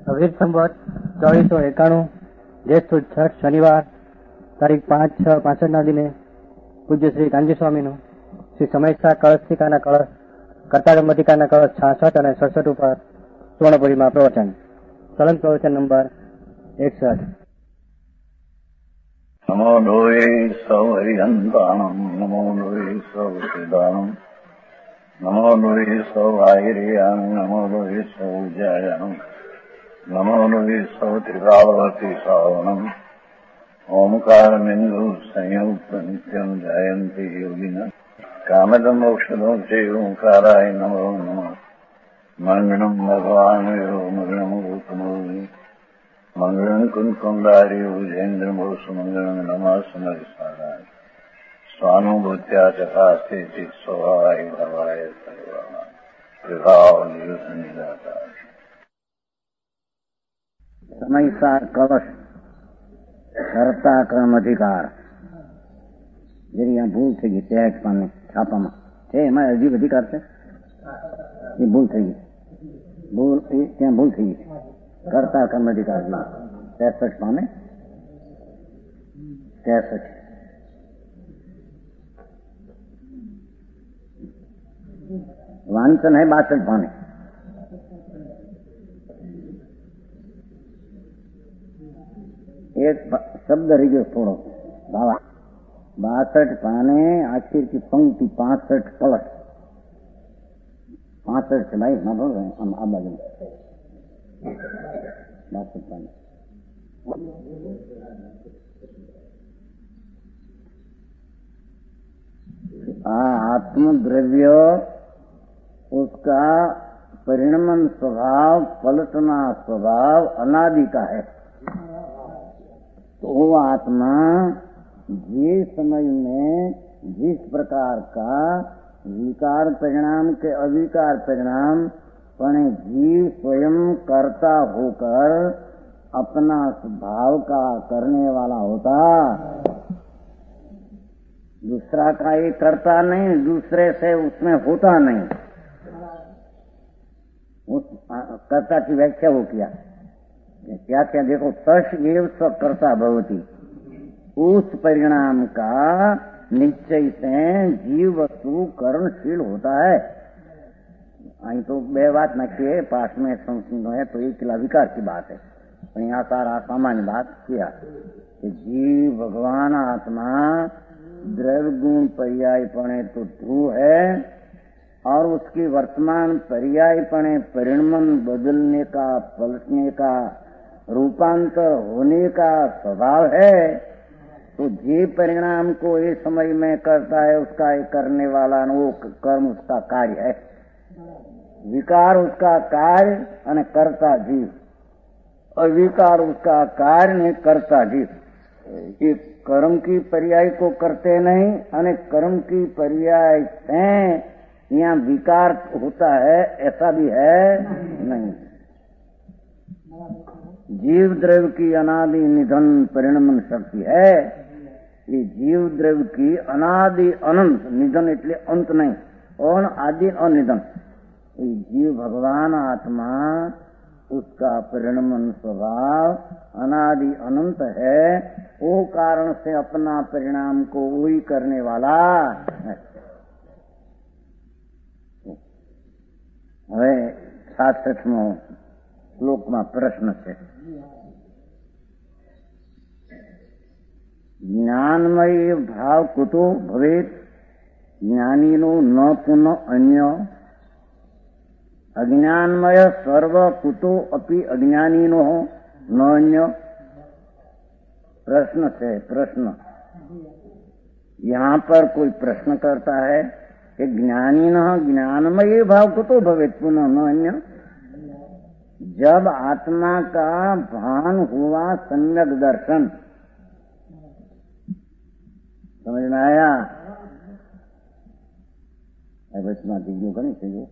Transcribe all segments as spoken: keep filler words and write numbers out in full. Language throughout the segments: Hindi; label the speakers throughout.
Speaker 1: વીર સંવત ચોવીસો એકાણું જ્યેષ્ઠ સુદ છઠ શનિવાર તારીખ પાંચ છ પાસઠના દિને પૂજ્ય શ્રી કાનજી સ્વામીનું શ્રી સમયસા કળશિકાના કળશ કર્તાગમતિકાના કળશ છાસઠ અને સડસઠ ઉપર સુવર્ણપુરીમાં પ્રવચન. સલંગ પ્રવચન નંબર એકસઠ.
Speaker 2: નમો લોહે સૌ હરિહંતાણમ નમો લોહે સૌ સિદ્ધાણમ નમો લોહે સૌ આહિર્યામ નમો લોહે સૌ જયામ નમો લોહે સૌ ત્રિકાવતી સાવનમ ઓમકાર બિંદુ સંયુક્ત નિત્યમ જયંતી યોગિના કામદમ મોક્ષદો છે ઓંકારાય નમો નમઃ. મંગળમ ભગવાન મંગળમ રૂપમો મંગળમ કુંકુંડારી ઉજેન્દ્રમો સુમંગળમ નમઃ સમરિસારાય સ્વાનુભૂત્યા ચકાસ્તે સ્વભાય ભવાય સર્વા વિભાવ નિદાતા.
Speaker 3: સમયસા કવશ કરતા કર્મ અધિકાર જેની यहाँ ભૂલ થઈ ગઈ ટેક્સ પાને છાપામાં છે એમાં અજીબ અધિકાર છે એ ભૂલ થઈ ગઈ ભૂલ ત્યાં ભૂલ થઈ ગઈ કરતા કર્મ અધિકાર ત્રેસઠ પાને ત્રેસઠ वांचन है बासठ पाने. एक शब्द रही गयो थोड़ो बाबा बासठ पाने आखिर की पंक्ति पांसठ प्लस पांसठ से भाई ना बोल रहे हैं हम आप बाजू बासठ पाने आत्मद्रव्य उसका परिणमन स्वभाव पलटना स्वभाव अनादि का है. तो वो आत्मा जिस समय में जिस प्रकार का विकार परिणाम के अविकार परिणाम पण जीव स्वयं कर्ता होकर अपना स्वभाव का करने वाला होता, दूसरा का ये करता नहीं, दूसरे से उसमें होता नहीं. उस कर्ता की व्याख्या वो किया क्या क्या देखो तस् एव स्वकर्ता भवती. उस परिणाम का निश्चय से जीव वस्तु कर्मशील होता है. અહીં તો બે વાત નાખીએ પાસ में संस्कृत है तो एक किला विकार की बात है. यहाँ सारा सामान्य बात किया कि जीव भगवान आत्मा द्रव्य गुण पर्यायपणे तो ध्रुव है और उसकी वर्तमान पर्यायपणे परिणमन बदलने का पलटने का रूपांतर होने का स्वभाव है. तो जे परिणाम को इस समय में करता है उसका एक करने वाला वो कर्म उसका कार्य है. विकार उसका कार्य और कर्ता जीव, अविकार उसका कार्य ने कर्ता जीव. ये कर्म की पर्याय को करते नहीं और कर्म की पर्याय से यहाँ विकार होता है ऐसा भी है नहीं. जीव द्रव्य की अनादि निधन परिणमन शक्ति है. ये जीव द्रव्य की अनादि अनंत निधन એટલે अंत नहीं और आदि अनिधन. ये जीव भगवान आत्मा उसका परिणमन स्वभाव अनादि अनंत है. वो कारण से अपना परिणाम को वही करने वाला है. હવે સાતસઠમો શ્લોકમાં પ્રશ્ન છે. જ્ઞાનમય ભાવ કુતો ભવેત જ્ઞાનીનો ન પુનઃ અન્ય अज्ञानमय सर्व कुतो अपि अज्ञानीनो न अन्य. प्रश्न से प्रश्न यहाँ पर कोई प्रश्न करता है कि ज्ञानी न ज्ञानमय भाव कुतो भवेत पुनः न अन्य. जब आत्मा का भान हुआ सम्यक दर्शन, समझ में आया? बचना दीजिए कहीं से जो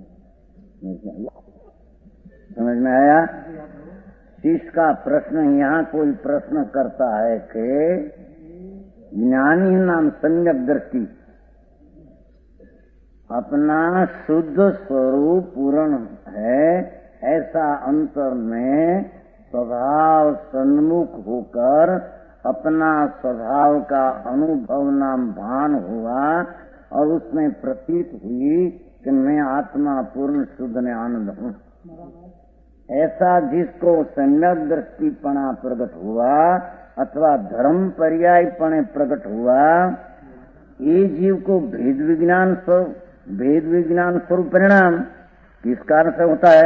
Speaker 3: समझ में आया? इसका प्रश्न यहाँ कोई प्रश्न करता है कि ज्ञानी नाम सम्यक दृष्टि अपना शुद्ध स्वरूप पूर्ण है ऐसा अंतर में स्वभाव सन्मुख होकर अपना स्वभाव का अनुभव नाम भान हुआ और उसमें प्रतीत हुई कि मैं आत्मा पूर्ण शुद्ध ने आनंद हूँ। ऐसा जिसको सम्यक दृष्टिपणा प्रकट हुआ अथवा धर्म पर्यायपणे प्रकट हुआ, ये जीव को भेद विज्ञान स्वरूप भेद विज्ञान स्वरूप परिणाम किस कारण से होता है,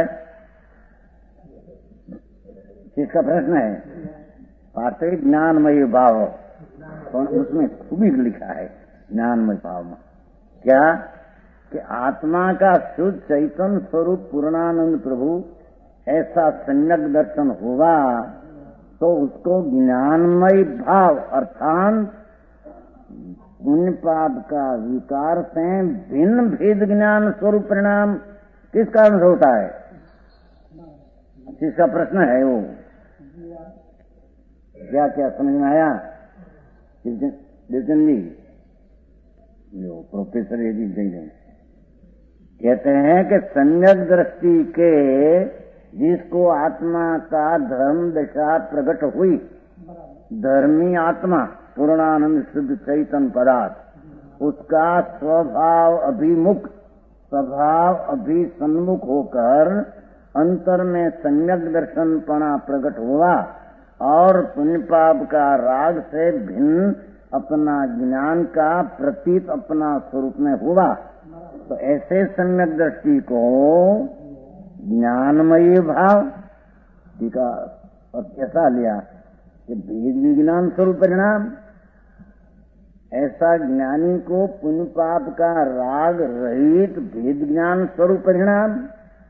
Speaker 3: इसका प्रश्न है। वास्तविक ज्ञानमय भाव और उसमें खूबी लिखा है ज्ञानमय भाव में क्या कि आत्मा का शुद्ध चैतन्य स्वरूप पूर्णानंद प्रभु ऐसा सम्यक दर्शन हुआ तो उसको ज्ञानमय भाव अर्थात पुण्य पाप का विकार से भिन्न भेद ज्ञान स्वरूप परिणाम किस कारण से होता है, इसका प्रश्न है। वो क्या क्या समझ में आया जी? जो प्रोफेसर ये जी कहते हैं कि सम्यक दृष्टि के जिसको आत्मा का धर्म दशा प्रकट हुई, धर्मी आत्मा पूर्णानंद शुद्ध चैतन्य पदार्थ, उसका स्वभाव अभिमुख स्वभाव अभिसन्मुख होकर अंतर में सम्यक दर्शनपणा प्रकट हुआ और पुण्य पाप का राग से भिन्न अपना ज्ञान का प्रतीत अपना स्वरूप में हुआ। तो ऐसे सम्यक दृष्टि को ज्ञानमयी भाव टीका और कैसा लिया कि भेद विज्ञान स्वरूप परिणाम। ऐसा ज्ञानी को पुण्य पाप का राग रहित भेद ज्ञान स्वरूप परिणाम।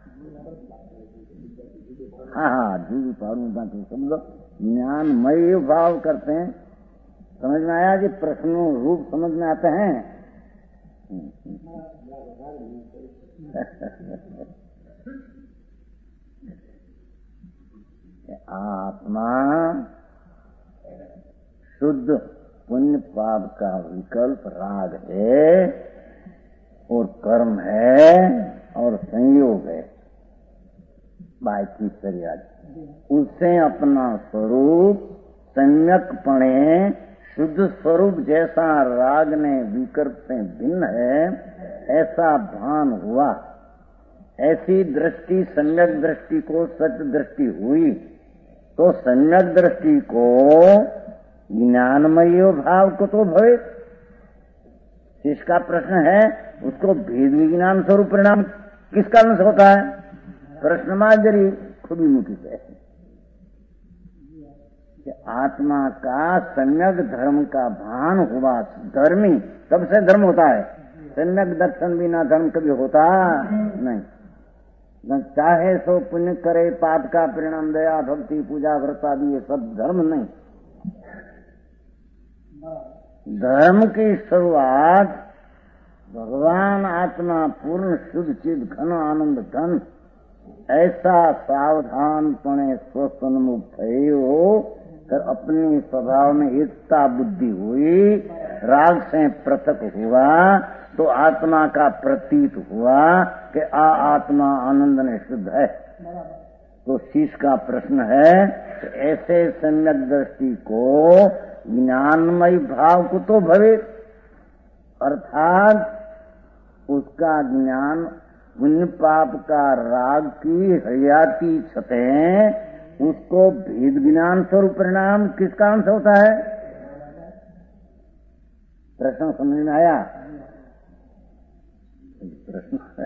Speaker 3: हाँ हाँ दूध पारू बाकी समझो ज्ञानमय भाव करते हैं। समझ में आया कि प्रश्नों रूप समझ में आते हैं। आत्मा शुद्ध पुण्य पाप का विकल्प राग है और कर्म है और संयोग है बाकी शरीर, उससे अपना स्वरूप सम्यकपणे शुद्ध स्वरूप जैसा राग ने विकल्प से भिन्न है ऐसा भान हुआ। ऐसी दृष्टि सम्यक दृष्टि को सत्य दृष्टि हुई तो सम्यक दृष्टि को ज्ञानमय भाव को तो भवे। इसका प्रश्न है उसको भेद विज्ञान स्वरूप परिणाम किस कारण से होता है, प्रश्न माजरी खुबी मुखी से कि आत्मा का सम्यक धर्म का भान हुआ। धर्मी कब से धर्म होता है, सम्यक दर्शन बिना धर्म कभी होता नहीं। न चाहे सो पुण्य करे पाप का परिणाम दया भक्ति पूजा व्रत आदि ये सब धर्म नहीं। धर्म की शुरुआत भगवान आत्मा पूर्ण शुद्ध चिद घन आनंद धन ऐसा सावधानपणे स्वसन्मुख थयो कर अपनी स्वभाव में एकता बुद्धि हुई, राग से पृथक हुआ तो आत्मा का प्रतीत हुआ कि आ आत्मा आनंद ने शुद्ध है। तो शीश का प्रश्न है कि ऐसे सम्यक दृष्टि को ज्ञानमय भाव को तो भवे, अर्थात उसका ज्ञान पुण्य पाप का राग की हयाती छतें उसको भेद ज्ञान स्वरूप परिणाम किस कारण से होता है, प्रश्न समझ में आया? प्रश्न है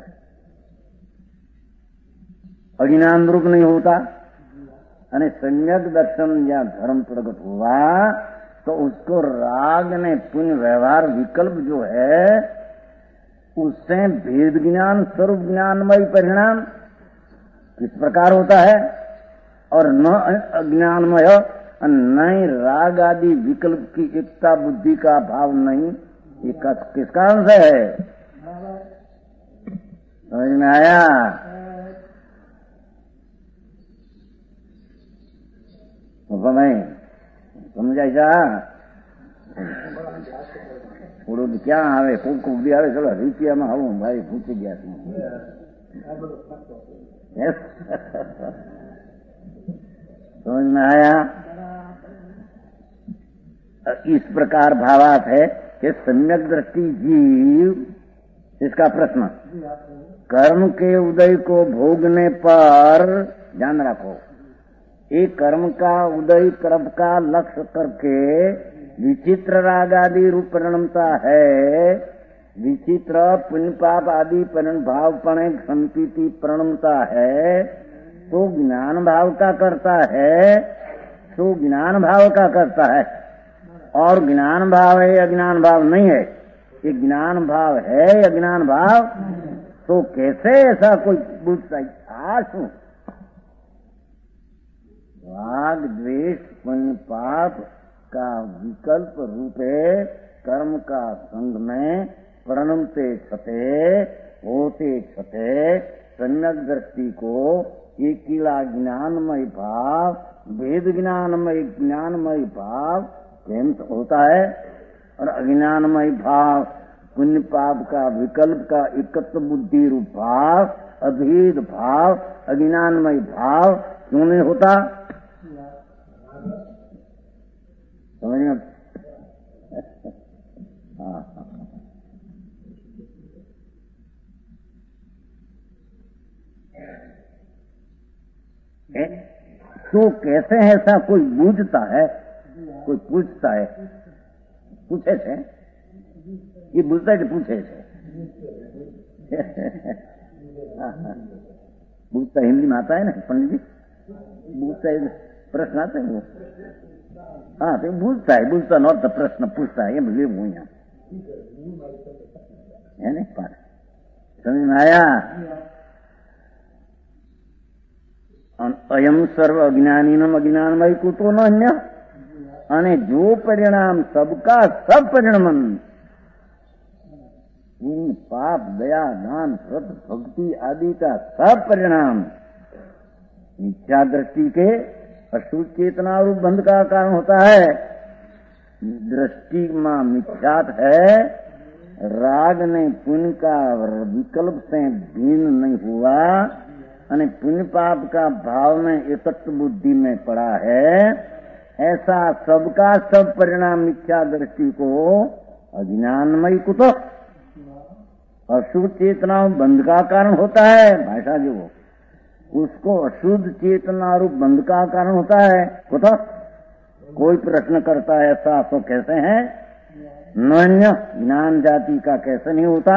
Speaker 3: अज्ञान रूप नहीं होता यानी सम्यक दर्शन या धर्म प्रकट हुआ तो उसको राग ने पुण्य व्यवहार विकल्प जो है उससे भेद ज्ञान स्वरूप ज्ञानमय परिणाम किस प्रकार होता है और न अज्ञानमय न राग आदि विकल्प की एकता बुद्धि का भाव नहीं, ये किस कारण से है, समझ में आया? नहीं समझाइसा થોડું ક્યાં આવે કોક કોક બી આવે ચલો રૂપિયામાં આવું ભાઈ પૂછી ગયા समझ में आया? इस प्रकार भावार्थ है कि सम्यक दृष्टि जीव, इसका प्रश्न, कर्म के उदय को भोगने पर ध्यान रखो, एक कर्म का उदय कर्म का लक्ष्य करके विचित्र राग आदि रूप परिणमता है, विचित्र पुण्य पाप आदि भाव पणे संपीति परिणमता है, तो ज्ञान भाव का करता है, तो ज्ञान भाव का करता है, और ज्ञान भाव है अज्ञान भाव नहीं है, ये ज्ञान भाव है अज्ञान भाव, तो कैसे ऐसा कोई पूछता है? आशु राग द्वेष पुण्य पाप का विकल्प रूपे कर्म का संग में प्रणमते छते होते छते सम्यक दृष्टि को एकीला ज्ञानमय भाव, भेद ज्ञानमय ज्ञानमय भाव केम होता है, और अज्ञानमय भाव पुण्य पाप का विकल्प का एकत्व बुद्धि रूप भाव, अभेद भाव, अज्ञानमय भाव क्यों नहीं होता? समझ में? तो कैसे ऐसा कोई बूझता है, कोई पूछता है? पूछे थे ये बुझता है कि पूछे थे? बूझता हिंदी में आता है ना पंडित जी, बूझता है प्रश्न आते हैं वो, हाँ तो बूझता है, बूझता नॉट द प्रश्न पूछता है, ये मुझे हूँ यहाँ है नहीं पाठ समझ में आया? अयम सर्व अज्ञानीनम अज्ञानमय कुतो न अन्य, અને જો પરિણામ सबका सब परिणमन इन पाप दया दान व्रत भक्ति आदि का सब परिणाम मिथ्या दृष्टि के अशुद्ध चेतना रूप बंध का कारण होता है। दृष्टि में मिथ्यात है, राग ने पुण्य का विकल्प से भिन्न नहीं हुआ, અને पुण्य पाप का भाव में एकत्व बुद्धि में पड़ा है, ऐसा सबका सब परिणाम मिथ्या दृष्टि को अज्ञानमय कुतो अशुद्ध चेतना बंध का कारण होता है। भाषा जो उसको अशुद्ध चेतना रूप बंध का कारण होता है। कुतो कोई प्रश्न करता है ऐसा तो कैसे है? नन्य ज्ञान जाति का कैसे नहीं होता?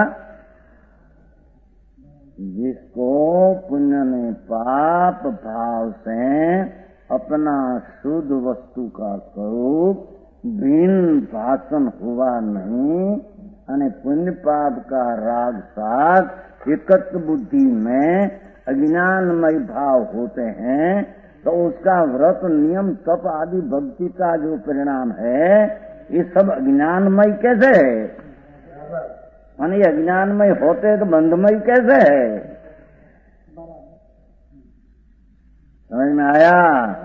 Speaker 3: जिसको पुण्य ने पाप भाव से अपना शुद्ध वस्तु का स्वरूप भिन्न भाषण हुआ नहीं, અને पुण्य पाप का राग साथ एकत्व बुद्धि में अज्ञानमय भाव होते हैं, तो उसका व्रत नियम तप आदि भक्ति का जो परिणाम है ये सब अज्ञानमय कैसे है? माने ये अज्ञानमय होते तो बंधमय कैसे है? समझ में आया?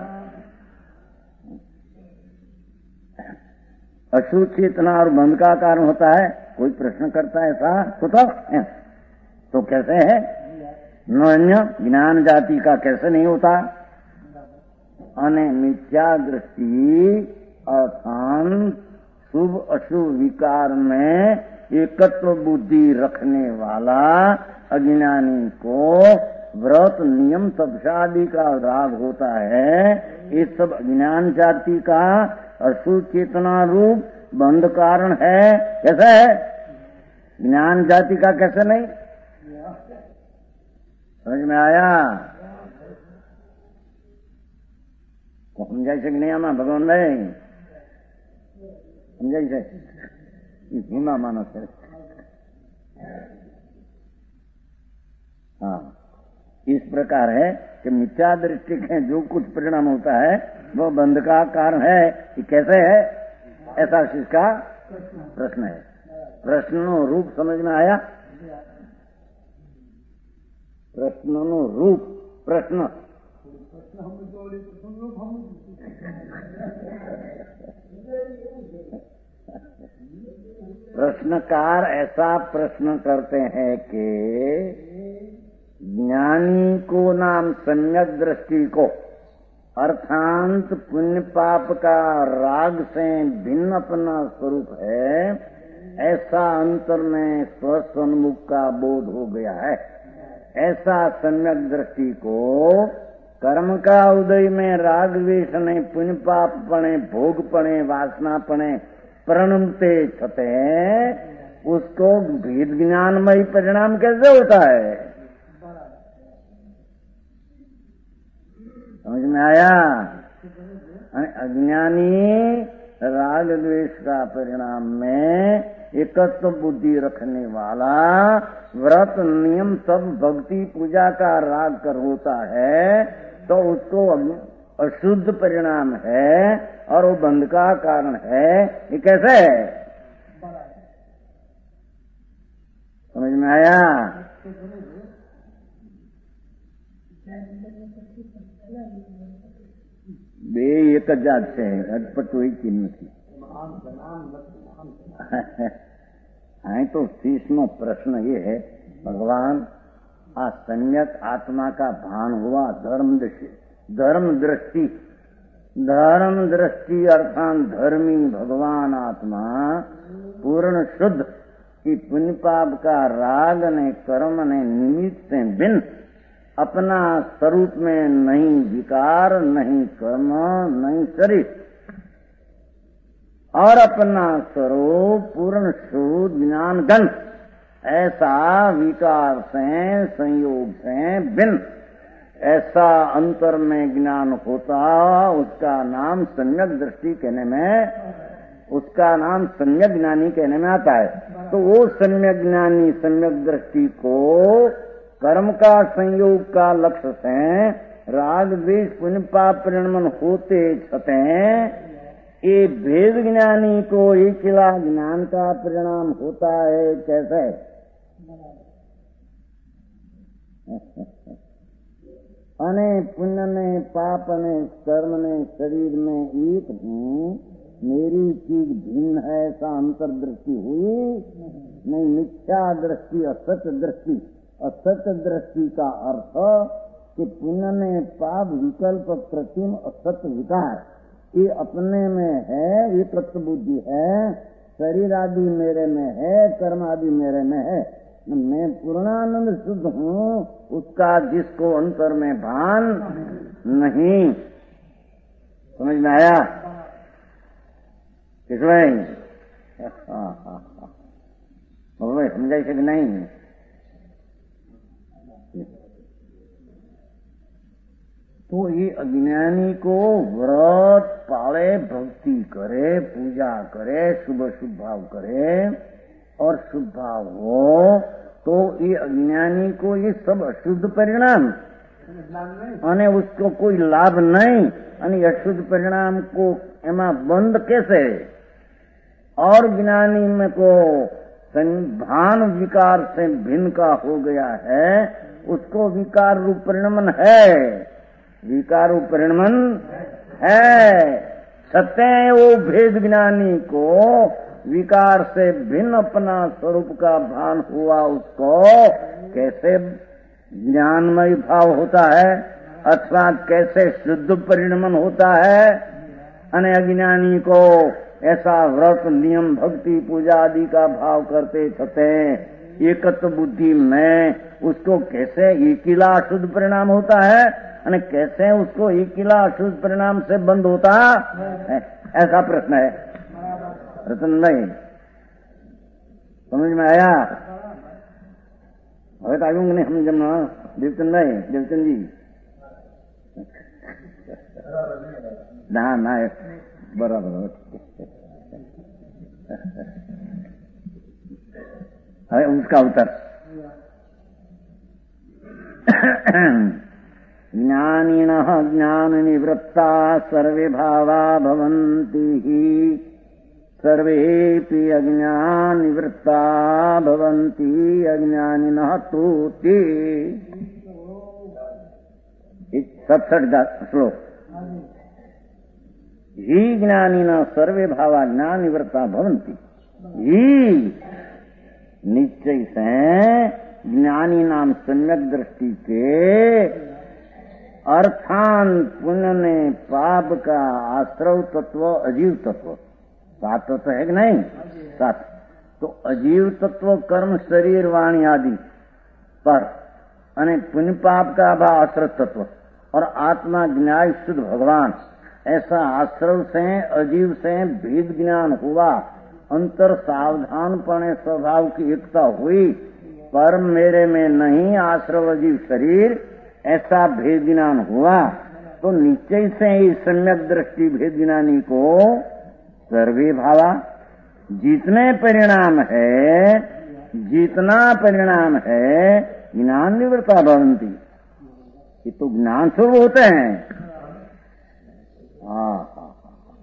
Speaker 3: अशुद्ध चेतना और बंध का कारण होता है। कोई प्रश्न करता है ऐसा तो तो कैसे है? अन्य ज्ञान जाति का कैसे नहीं होता? अने मिथ्या दृष्टि अर्थान शुभ अशुभ विकार में एकत्व बुद्धि रखने वाला अज्ञानी को व्रत नियम तपसादि का राग होता है। ये सब अज्ञान जाति का अशुद्ध चेतना रूप बंध कारण है। कैसे है? ज्ञान जाति का कैसे नहीं? समझ में आया? समझाई से नहीं आमा भगवान नहीं समझाई से भीमा मानस है। हाँ, इस प्रकार है कि मिथ्या दृष्टि के जो कुछ परिणाम होता है वो बंध का कारण है। कि कैसे है? ऐसा इसका प्रश्न है। प्रश्नों रूप समझ में आया? प्रश्नों रूप प्रश्न प्रश्नकार ऐसा प्रश्न करते हैं कि ज्ञानी को नाम सम्यक दृष्टि को अर्थांत पुण्य पाप का राग से भिन्न अपना स्वरूप है, ऐसा अंतर में स्वसन्मुख का बोध हो गया है। ऐसा सम्यक दृष्टि को कर्म का उदय में राग द्वेष ने पुण्य पाप पणे भोग पणे वासना पणे प्रणमते छते, उसको भेद ज्ञानमय परिणाम कैसे होता है? समझ में आया? अज्ञानी राग द्वेष का परिणाम में एकत्व बुद्धि रखने वाला व्रत नियम सब भक्ति पूजा का राग कर होता है, तो उसको अशुद्ध परिणाम है और वो बंध का कारण है। ये कैसे है? समझ में आया? બે એક જ જાત છે, અટપટ હોય કે નથી? हाँ, तो शीर्षनो प्रश्न ये है, भगवान आ सम्यक आत्मा का भान हुआ धर्म दृष्टि, धर्म दृष्टि धर्म दृष्टि अर्थात धर्मी भगवान आत्मा पूर्ण शुद्ध कि पुण्य पाप का राग ने कर्म ने निमित्त से भिन्न अपना स्वरूप में नहीं विकार, नहीं कर्म, नहीं शरीर और अपना स्वरूप पूर्ण शुद्ध ज्ञान गण, ऐसा विकार से संयोग से भिन्न ऐसा अंतर में ज्ञान होता, उसका नाम सम्यक दृष्टि कहने में, उसका नाम सम्यक ज्ञानी कहने में आता है। तो वो सम्यक ज्ञानी सम्यक दृष्टि को कर्म का संयोग का लक्ष्य से राग द्वेष पुण्य पाप परिणमन होते छते, ये भेद ज्ञानी को एकला ज्ञान का परिणाम होता है। कैसे? अने पुण्य ने पाप ने कर्म ने शरीर में एक हूँ, मेरी चीज भिन्न है, ऐसा अंतर दृष्टि हुई नहीं। मिथ्या दृष्टि असत्य दृष्टि, असत्य दृष्टि का अर्थ कि पुण्य ने पाप विकल्प प्रतिम असत्य विकार ये अपने में है, ये तत्व बुद्धि है, शरीर आदि मेरे में है, कर्म आदि मेरे में है, मैं पूर्णानंद शुद्ध हूँ, उसका जिसको अंतर में भान नहीं। समझ में आया? किसमें समझाई से नहीं? तो ये अज्ञानी को व्रत पाले, भक्ति करे, पूजा करे, शुभ शुभ भाव करे और शुभ भाव हो, तो ये अज्ञानी को ये सब अशुद्ध परिणाम अने उसको कोई लाभ नहीं, अने अशुद्ध परिणाम को एमा बंद कैसे? और ज्ञानी में को भान विकार से भिन्न का हो गया है, उसको विकार रूप परिणमन है, विकार रूप परिणमन है। सत्य वो भेद ज्ञानी को विकार से भिन्न अपना स्वरूप का भान हुआ, उसको कैसे ज्ञानमय भाव होता है अथवा कैसे शुद्ध परिणमन होता है? अने अज्ञानी को ऐसा व्रत नियम भक्ति पूजा आदि का भाव करते छते एकत्व बुद्धि में उसको कैसे एकिला शुद्ध परिणाम होता है, अने कैसे उसको एकिला शुद्ध परिणाम से बंद होता है? ऐसा प्रश्न है रतन भाई। समझ में आया? હવે તો આવ્યું નહીં સમજમાં દેવચંદ ભાઈ, દેવચંદ जी ના ના બરાબર। હવે उसका उत्तर ज्ञानिनः ज्ञान निवृत्ता सर्वे भावा भवन्ति हि सर्वेऽपि अज्ञान निवृत्ता भवन्ति अज्ञानिनः तु ते। सतसठ श्लोक। ही ज्ञानिनः सर्वे भावा ज्ञान निवृत्ता भवन्ति, ही निश्चय से ज्ञानी नाम सम्यक दृष्टि के अर्थान पुण्य ने पाप का आश्रव तत्व अजीव तत्व सात तत्व है कि नहीं? सात। तो अजीव तत्व कर्म शरीर वाणी आदि पर अने पुण्य पाप का भाव आश्रत तत्व और आत्मा ज्ञान शुद्ध भगवान, ऐसा आश्रव से अजीव से भेद ज्ञान हुआ, अंतर सावधानपणे स्वभाव की एकता हुई, पर मेरे में नहीं आश्रव अजीव शरीर, ऐसा भेद ज्ञान हुआ। तो निश्चय से ही सम्यक दृष्टि भेद ज्ञानी को सर्वे भावा, जितने परिणाम है, जितना परिणाम है, ज्ञान निवृत्ता भवन्ति, ये तो ज्ञान स्वरूप होते हैं। हाँ हाँ,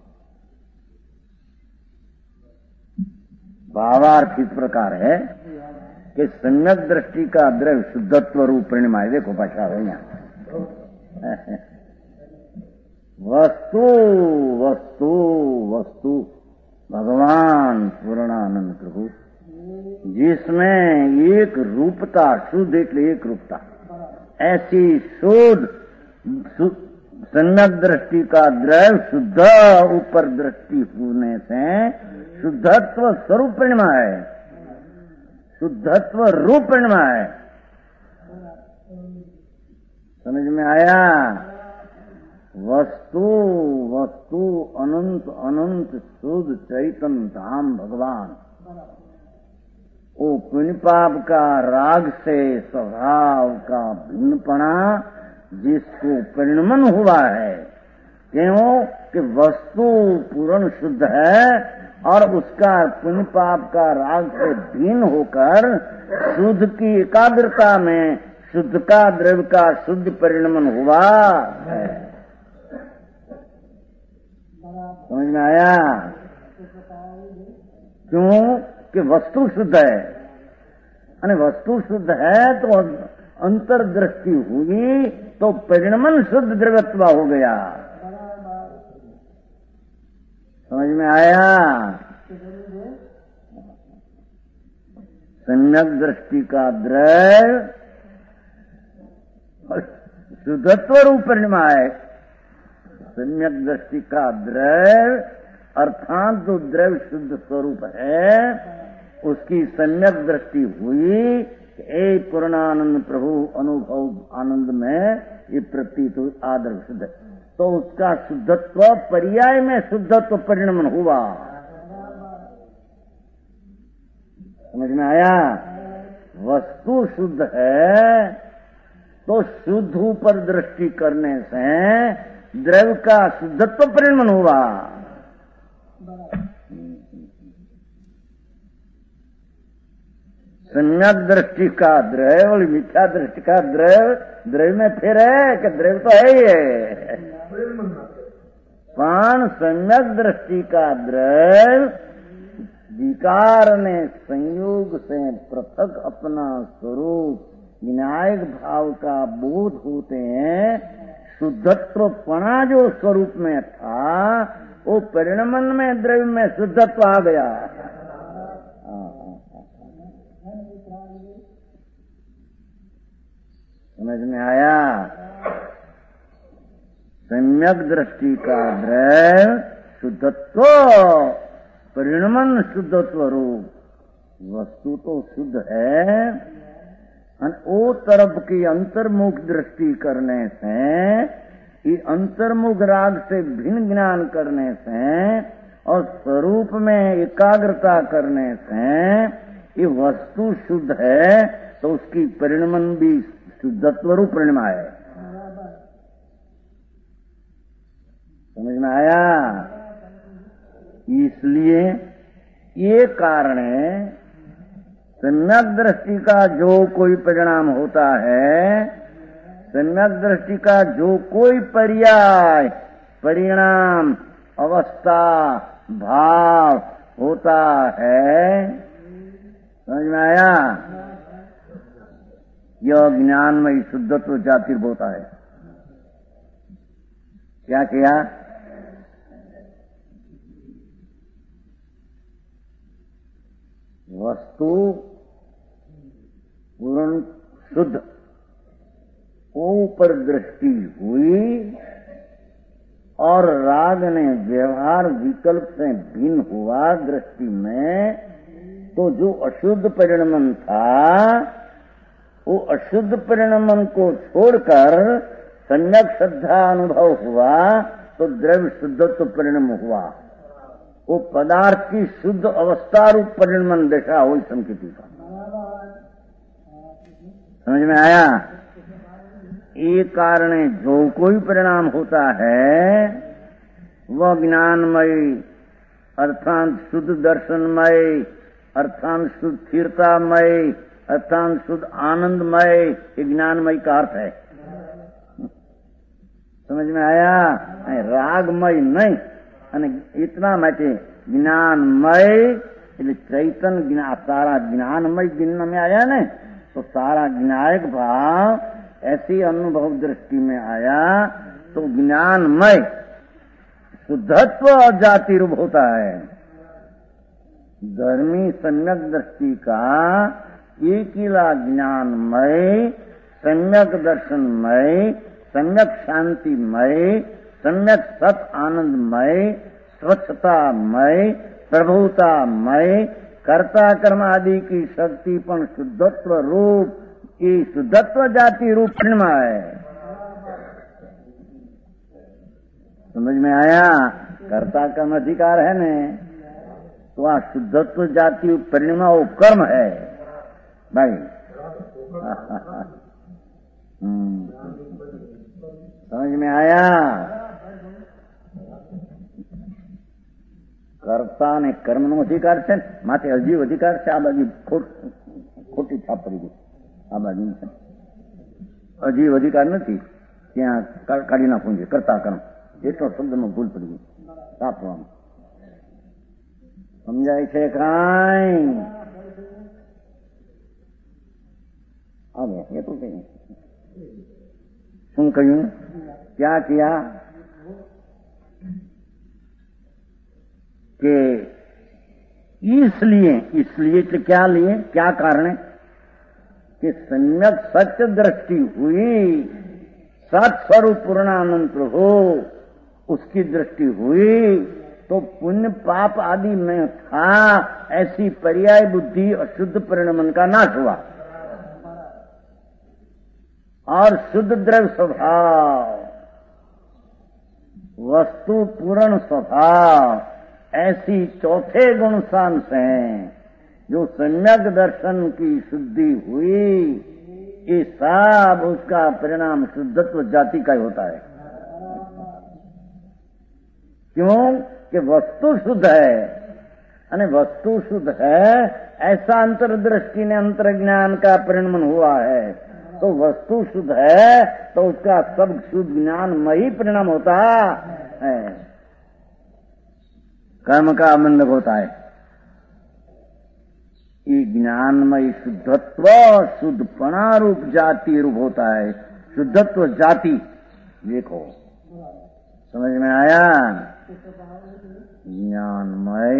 Speaker 3: भावार्थ इस प्रकार है कि सम्यक दृष्टि का द्रव्य शुद्धत्व रूप परिणाम है। देखो भाषा है यहाँ वस्तु वस्तु वस्तु भगवान पूर्णानंद प्रभु, जिसमें एक रूपता शुद्ध, इसलिए एक रूपता, ऐसी शुद्ध सम्यक दृष्टि का द्रव्य शुद्ध ऊपर दृष्टि होने से शुद्धत्व स्वरूप परिणाम है, शुद्धत्व रूप परिणाम है। समझ में आया? वस्तु वस्तु अनंत अनंत शुद्ध चैतन्य धाम भगवान, वो पुण्य पाप का राग से स्वभाव का भिन्नपना जिसको परिणमन हुआ है, क्यों कि वस्तु पूर्ण शुद्ध है और उसका पुण्य पाप का राग से भिन्न होकर शुद्ध की एकाग्रता में शुद्ध का द्रव्य का शुद्ध परिणमन हुआ है। समझ में आया? क्यों कि वस्तु शुद्ध है, अने वस्तु शुद्ध है तो अंतर्दृष्टि हुई तो परिणमन शुद्ध द्रव्यत्व हो गया। समझ में आया? सम्यक दृष्टि का द्रव्य शुद्धत्व रूप परिणमा है। सम्यक दृष्टि का द्रव्य अर्थात जो द्रव्य शुद्ध स्वरूप है, उसकी सम्यक दृष्टि हुई, ए पूर्णानंद प्रभु अनुभव आनंद में ये प्रतीत आदर शुद्ध, तो उसका शुद्धत्व पर्याय में शुद्धत्व परिणमन हुआ। समझ में आया? वस्तु शुद्ध है तो शुद्ध ऊपर दृष्टि करने से द्रव्य का शुद्धत्व परिणमन हुआ। सम्यक दृष्टि का द्रव्य और मिथ्या दृष्टि का द्रव्य, द्रव्य में फिर है कि द्रव्य तो है ही है, पान सम्यक दृष्टि का द्रव्य विकार ने संयोग से पृथक अपना स्वरूप विनायक भाव का बोध होते हैं, शुद्धत्व पणा जो स्वरूप में था वो परिणमन में द्रव्य में शुद्धत्व आ गया। समझ में आया? सम्यक दृष्टि का द्रव्य शुद्धत्व परिणमन शुद्धत्व रूप, वस्तु तो शुद्ध है, ओ तरफ की अंतर्मुख दृष्टि करने से, ये अंतर्मुख राग से भिन्न ज्ञान करने से और स्वरूप में एकाग्रता करने से ये वस्तु शुद्ध है, तो उसकी परिणमन भी शुद्धत्व रूप परिणम है। समझ में आया? इसलिए ये कारण है, सम्यक दृष्टि का जो कोई परिणाम होता है, सम्यक दृष्टि का जो कोई पर्याय परिणाम अवस्था भाव होता है, समझ में आया? यह ज्ञानमयी शुद्धत्व जातिर्भ होता है। क्या किया? वस्तु पूर्ण शुद्ध ऊपर दृष्टि हुई और राग ने व्यवहार विकल्प से भिन्न हुआ दृष्टि में, तो जो अशुद्ध परिणमन था वो अशुद्ध परिणमन को छोड़कर सम्यक श्रद्धा अनुभव हुआ तो द्रव्य शुद्धत्व परिणम हुआ। वो पदार्थ की शुद्ध अवस्था रूप परिणमन देखा हुई संकेती का। समझ में आया? ये कारण जो कोई परिणाम होता है वह ज्ञानमय अर्थात शुद्ध दर्शनमय अर्थात शुद्ध स्थिरतामय अर्थात शुद्ध आनंदमय, ज्ञानमय का अर्थ है। समझ में आया? रागमय नहीं, અને इतना માટે જ્ઞાનમય એટલે ચૈતન જ્ઞાન सारा ज्ञानमय गिनने में आया ने, तो सारा ज्ञायक भाव ऐसी अनुभव दृष्टि में आया तो ज्ञानमय शुद्धत्व जाति रूप होता है। धर्मी सम्यक दृष्टि का एकिला ज्ञानमय सम्यक दर्शनमय सम्यक शांतिमय सम्यक सत आनंदमय स्वच्छतामय प्रभुतामय कर्ता कर्म आदि की शक्ति पण शुद्धत्व रूप ये शुद्धत्व जाति रूप परिणम है। समझ में आया? कर्ता कर्म अधिकार है ने, तो वहाँ शुद्धत्व जाति परिणम वो कर्म है भाई। समझ में आया? कर्ता ने कर्म नो अधिकार है, माथे अजीव अधिकार है। आ बाजू खोटी छाप पड़ी गई। आ बाजू अजीव अधिकार नहीं, त्या काढ़ी नाखવું જોઈએ कर्ता कर्म, એટલો શબ્દમાં ભૂલ પડી ગઈ સાપવામાં। સમજાય છે કાંઈ? હવે એટલું કઈ શું કહ્યું? क्या किया कि इसलिए इसलिए तो क्या लिए, क्या कारण है कि सम्यक सत्य दृष्टि हुई, सत स्वरूप पूर्णानंद हो उसकी दृष्टि हुई, तो पुण्य पाप आदि में था ऐसी पर्याय बुद्धि अशुद्ध परिणमन का नाश हुआ और शुद्ध द्रव्य स्वभाव वस्तु पूर्ण स्वभाव ऐसी चौथे गुण शान से जो सम्यक दर्शन की शुद्धि हुई, ये सब उसका परिणाम शुद्धत्व जाति का ही होता है। क्यों कि वस्तु शुद्ध है, अने वस्तु शुद्ध है ऐसा अंतर्दृष्टि ने अंतर्ज्ञान का परिणमन हुआ है, तो वस्तु शुद्ध है तो उसका सब शुद्ध ज्ञानमय ही परिणाम होता है, कर्म का बंधक होता है। ये ज्ञानमय शुद्धत्व शुद्धपणा रूप जाति रूप होता है। शुद्धत्व जाति देखो, समझ में आया? ज्ञानमय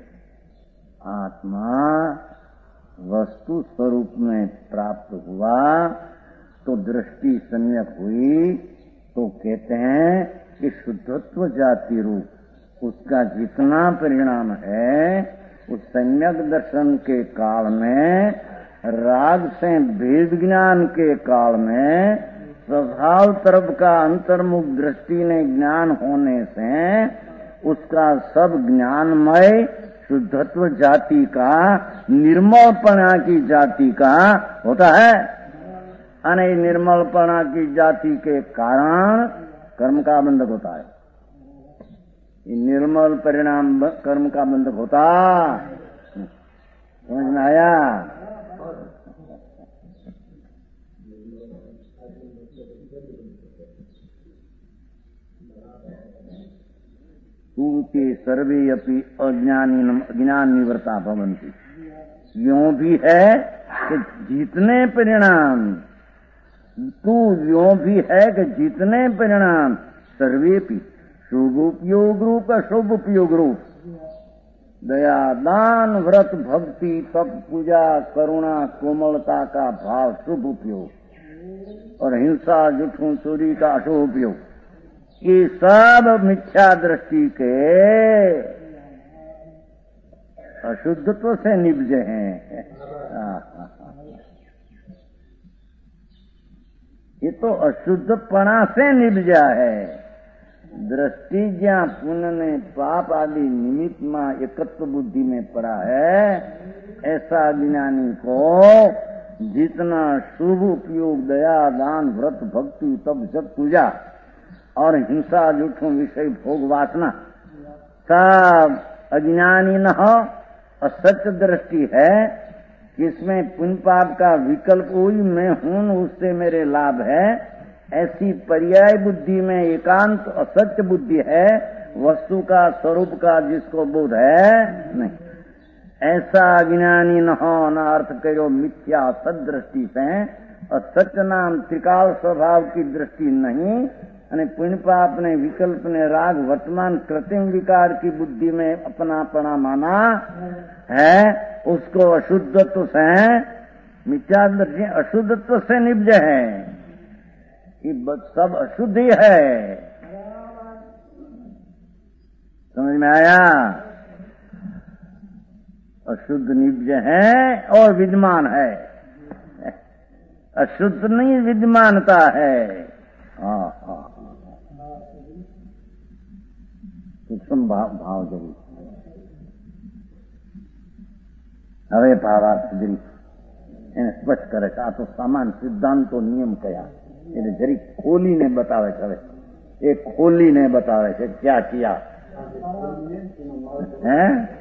Speaker 3: आत्मा वस्तु स्वरूप में प्राप्त हुआ तो दृष्टि सम्यक हुई, तो कहते हैं कि शुद्धत्व जाति रूप उसका जितना परिणाम है उस सम्यक दर्शन के काल में, राग से भेद ज्ञान के काल में, स्वभाव तरफ का अंतर्मुख दृष्टि ने ज्ञान होने से उसका सब ज्ञानमय शुद्धत्व जाति का निर्मलपना की जाति का होता है। अने निर्मलपना की जाति के कारण कर्म का बंधक होता है। निर्मल परिणाम कर्म का बंधक होता, समझ में आया? तूते सर्वे अपि अज्ञानी अज्ञान निवृत्ता भवन्ति। यूं भी है कि जितने परिणाम तू यूं भी है कि जितने परिणाम सर्वे भी शुभ उपयोग रूप अशुभ उपयोग रूप दया दान व्रत भक्ति तप पूजा करुणा कोमलता का भाव शुभ उपयोग और हिंसा जुठू चोरी का अशुभ उपयोग, ये सब मिथ्या दृष्टि के अशुद्धत्व से निपजे हैं। ये तो अशुद्धपणा से निपजा है। दृष्टि ज्या पुण्य ने पाप आदि निमित्त में एकत्व बुद्धि में पड़ा है, ऐसा ज्ञानी को जितना शुभ उपयोग दया दान व्रत भक्ति तप जप पूजा और हिंसा जुठों विषय भोग वासना सब अज्ञानी न हो, असत्य दृष्टि है कि इसमें पुण्य पाप का विकल्प हुई, मैं हूं उससे मेरे लाभ है, ऐसी पर्याय बुद्धि में एकांत असत्य बुद्धि है, वस्तु का स्वरूप का जिसको बोध है नहीं, ऐसा अज्ञानी न हो, न अर्थ करो मिथ्या असत दृष्टि से, असत्य नाम त्रिकाल स्वभाव की दृष्टि नहीं, અને पुण्य पाप ने विकल्प ने राग वर्तमान कृत्रिम विकार की बुद्धि में अपनापना माना है, उसको अशुद्धत्व से मिथ्या दृष्टि अशुद्धत्व से निपज है। ये सब अशुद्ध ही है, समझ में आया? अशुद्ध निपज है और विद्यमान है, अशुद्ध नहीं विद्यमानता है। हाँ हाँ सूक्ष्म भाव भाव जरूर હવે ભાવાર્થ જરી એને સ્પષ્ટ કરે છે। આ તો સામાન સિદ્ધાંતો નિયમ કયા એટલે જરી ખોલીને બતાવે છે। હવે એ ખોલીને બતાવે છે ક્યાં ક્યાં હે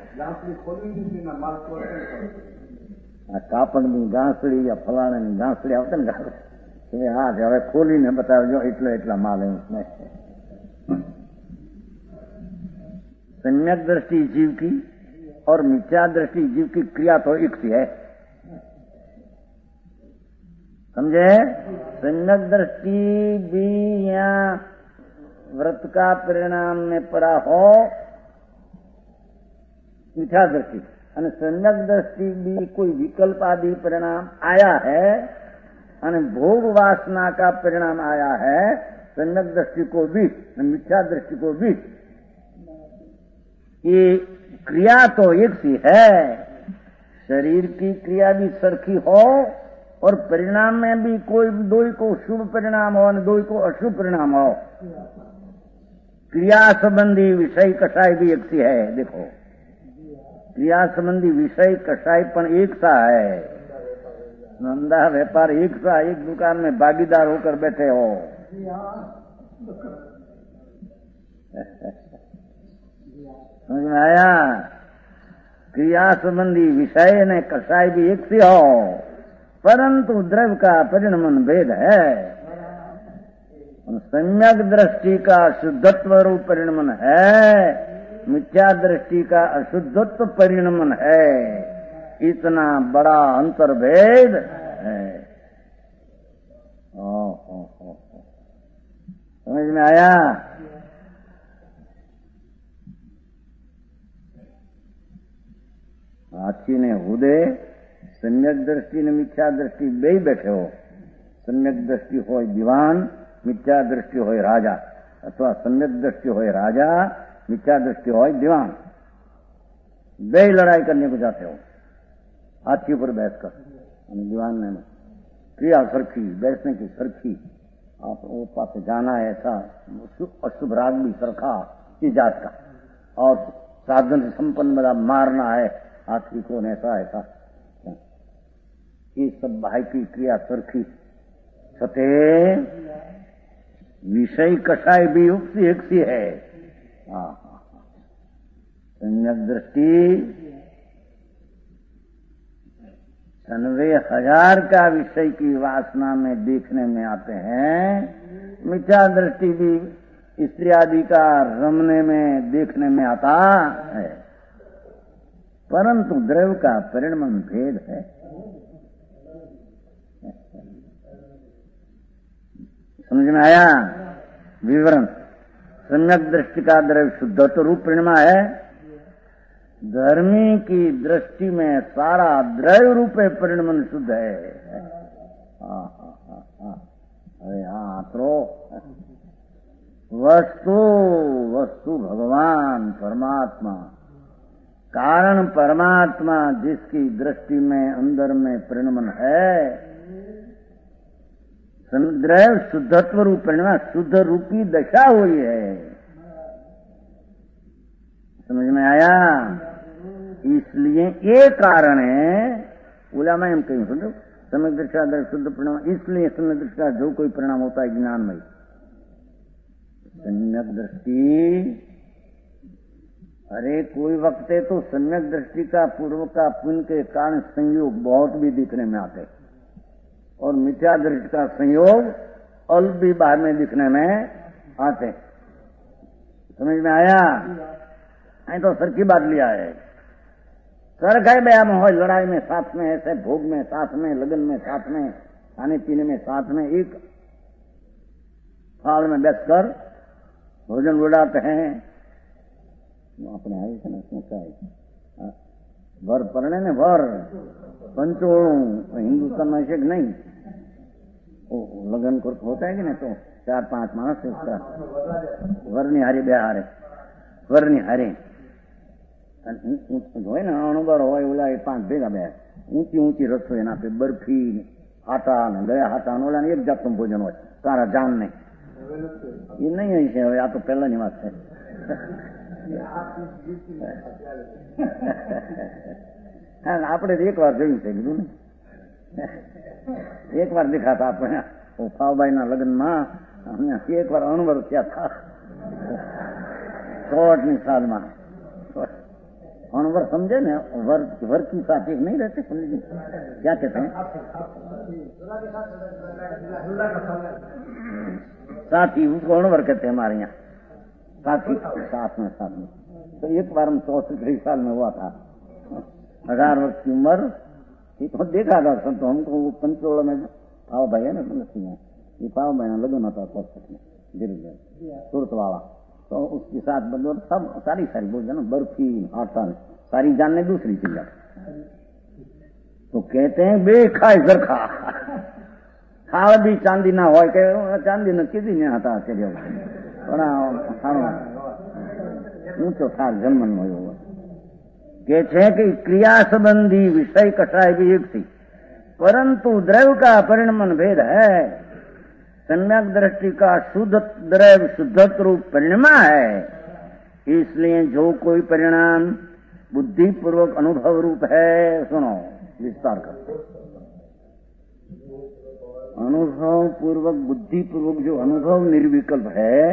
Speaker 3: આ કાપડની ગાંસડી या ફલાણાની ગાંસડી આવશે ને ગાંસડી હા હવે ખોલીને બતાવજો એટલો એટલા માલ એમ। सम्यक दृष्टि जीव की और मिथ्या दृष्टि जीव की क्रिया तो एक सी है, समझे? सम्यक दृष्टि भी यहाँ व्रत का परिणाम में पड़ा हो मिथ्या दृष्टि, और सम्यक दृष्टि भी कोई विकल्प आदि परिणाम आया है और भोग वासना का परिणाम आया है, सम्यक दृष्टि को भी मिथ्या दृष्टि को भी ये क्रिया तो एक सी है। शरीर की क्रिया भी सरखी हो और परिणाम में भी कोई दो को शुभ परिणाम हो और दो को अशुभ परिणाम हो, क्रिया संबंधी विषय कषाय भी एक सी है। देखो क्रिया संबंधी विषय कषाय पण एक सा है, धंधा व्यापार एक सा, एक दुकान में भागीदार होकर बैठे हो। समझ में आया? क्रिया संबंधी विषय ने कषाय भी एक सी हो, परंतु द्रव्य का परिणमन भेद है। सम्यक दृष्टि का शुद्धत्व रूप परिणमन है, मिथ्या दृष्टि का अशुद्धत्व परिणमन है। इतना बड़ा अंतर्भेद है। ओ, ओ, ओ, ओ। समझ में आया? हाथी ने हुदे सम्यक दृष्टि ने मिथ्या दृष्टि बे बैठे हो। सम्यक दृष्टि हो दीवान, मिथ्या दृष्टि हो राजा, अथवा सम्यक दृष्टि हो राजा, मिथ्या दृष्टि हो दीवान। बे लड़ाई करने को जाते हो हाथी पर बैठकर, दीवान ने क्रिया सरखी, बैठने की सरखी, आप वो पास जाना है ऐसा, अशुभ राग भी सरखा इस जात का, और साधन से संपन्न बड़ा मारना है हाथी को, ऐसा ऐसा ये सब भाई की क्रिया सरखी छते विषय कषाय भी उक्ति एक सी है। सम्यक दृष्टि सनवे हजार का विषय की वासना में देखने में आते हैं, मिथ्या दृष्टि भी स्त्री आदि का रमने में देखने में आता है, परंतु द्रव्य का परिणमन भेद है। समझ में आया? विवरण सम्यक दृष्टि का द्रव्य शुद्धत्व रूप परिणमा है, धर्मी की दृष्टि में सारा द्रव्य रूपे परिणमन शुद्ध है। हाँ हाँ हाँ हाँ अरे हाँ आत्रो वस्तु वस्तु भगवान परमात्मा, कारण परमात्मा जिसकी दृष्टि में अंदर में परिणमन है, द्रव्य शुद्धत्व रूप परिणमन, शुद्ध रूपी दशा हुई है। समझ में आया? इसलिए ये कारण है, बोला मैं हम कहीं सुन सम्यक दृष्टा द्रव्य शुद्ध परिणाम, इसलिए सम्यक दृष्टा जो कोई परिणाम होता है ज्ञानमय। सम्यक दृष्टि, अरे कोई वक्त है तो सम्यक दृष्टि का पूर्व का पुण्य के कारण संयोग बहुत भी दिखने में आते, और मिथ्या दृष्टि का संयोग अल्प भी बाद में दिखने में आते। समझ में आया? नहीं तो सर की बात लिया है। सर गए व्यायाम हो, लड़ाई में साथ में, ऐसे भोग में साथ में, लगन में साथ में, खाने पीने में साथ में, एक थाल में बैठकर भोजन उड़ाते हैं। अपने आई से ना भर पड़ने में भर पंचोड़ू हिंदुस्तान में शेख नहीं, वो लगन को होता है कि नहीं, तो चार पांच मानस उसका वर्णिहारी बिहारे वर्णिहारी હોય ને અણુબર હોય ઓલા એ પાંચ ભેગા બે ઊંચી ઊંચી રસોઈ એના આપે, બરફી આટા ને ગયા હાટા ને ઓલા એક જાતનું ભોજન હોય તારા જાન નહીં, એ નહીં હોય છે હવે, આ તો પહેલાની વાત છે। હા આપણે એક વાર જોયું છે કીધું ને, એક વાર દેખાતા આપણે ફાવભાઈ ના લગ્નમાં એક વાર અણવર થયા હતા सोठ ની सालમાં। अणवर समझे न, वर वर की साथ एक नहीं रहते, समझे क्या कहते हैं साथी, उसको अणवर कहते हैं हमारे यहाँ, साथी साथ में साथ में। तो एक बार हम चौसठ साल में हुआ था, हजार वर्ष की उम्र, तो देखा था सब, तो हमको वो पंचोड़ में पाव भाई है ना समझती है, ये पाव भाई ना लगन होता चौसठ में गिर सूरत वाला, तो उसके साथ बदौर सब सारी सारी भोजन बर्फी आटा सारी जानने दूसरी चीज। तो कहते हैं बे खाए सर खा खावा भी चांदी ना हो, चांदी न किसी ने आता ऊंचो थार जन्मन हो। के छे कि क्रिया संबंधी विषय कषाय भी एक थी, परंतु द्रव्य का परिणमन भेद है। सम्यक दृष्टि का शुद्ध द्रव्य शुद्धत्व रूप परिणमा है, इसलिए जो कोई परिणाम बुद्धि पूर्वक अनुभव रूप है, सुनो विस्तार करते, अनुभव पूर्वक बुद्धि पूर्वक जो अनुभव निर्विकल्प है,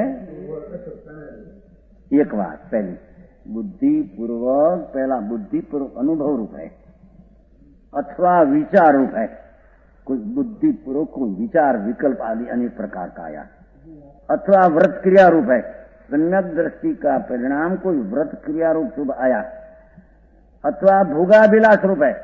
Speaker 3: एक बात पहली बुद्धि पूर्वक, पहला बुद्धि पूर्वक अनुभव रूप है अथवा विचार रूप है, कोई बुद्धि पूर्वक कोई विचार विकल्प आदि अनेक प्रकार का आया, अथवा व्रत क्रिया रूप है, सम्यक दृष्टि का परिणाम कोई व्रत क्रिया रूप शुभ आया, अथवा भोगाभिलाष रूप है,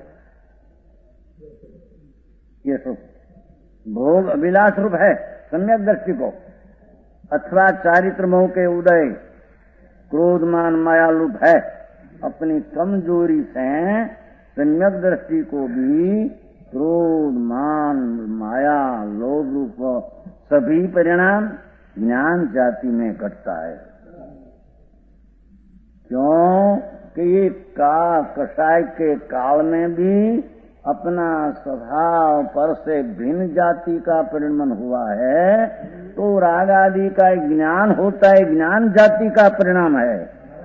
Speaker 3: ये सब भोग अभिलाष रूप है सम्यक दृष्टि को, अथवा चारित्र मोह के उदय क्रोधमान माया रूप है। अपनी कमजोरी से सम्यक दृष्टि को भी क्रोध मान माया लोभ रूप सभी परिणाम ज्ञान जाति में घटता है। क्यों कि ये का कषाय के काल में भी अपना स्वभाव पर से भिन्न जाति का परिणमन हुआ है, तो राग आदि का ज्ञान होता है, ज्ञान जाति का परिणाम है।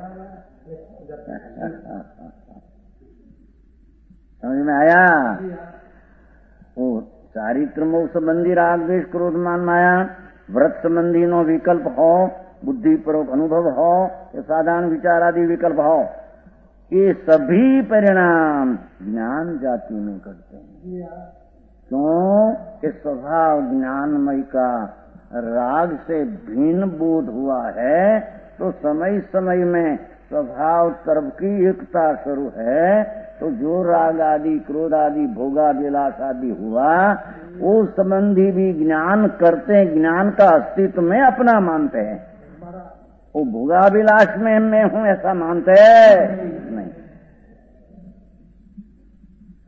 Speaker 3: समझ में आया? वो चारित्र मोह संबंधी राग द्वेष क्रोध मान माया, व्रत संबंधी नो विकल्प हो, बुद्धि पूर्वक अनुभव हो, साधारण विचार आदि विकल्प हो, ये सभी परिणाम ज्ञान जाति में करते हैं। क्यों कि स्वभाव ज्ञानमय का राग से भिन्न बोध हुआ है, तो समय समय में स्वभाव तरफ की एकता शुरू है, तो जो राग आदि क्रोध आदि भोगाभिलाष आदि हुआ, वो संबंधी भी ज्ञान करते हैं, ज्ञान का अस्तित्व में अपना मानते हैं। वो भोगाभिलाष में मैं हूं ऐसा मानते हैं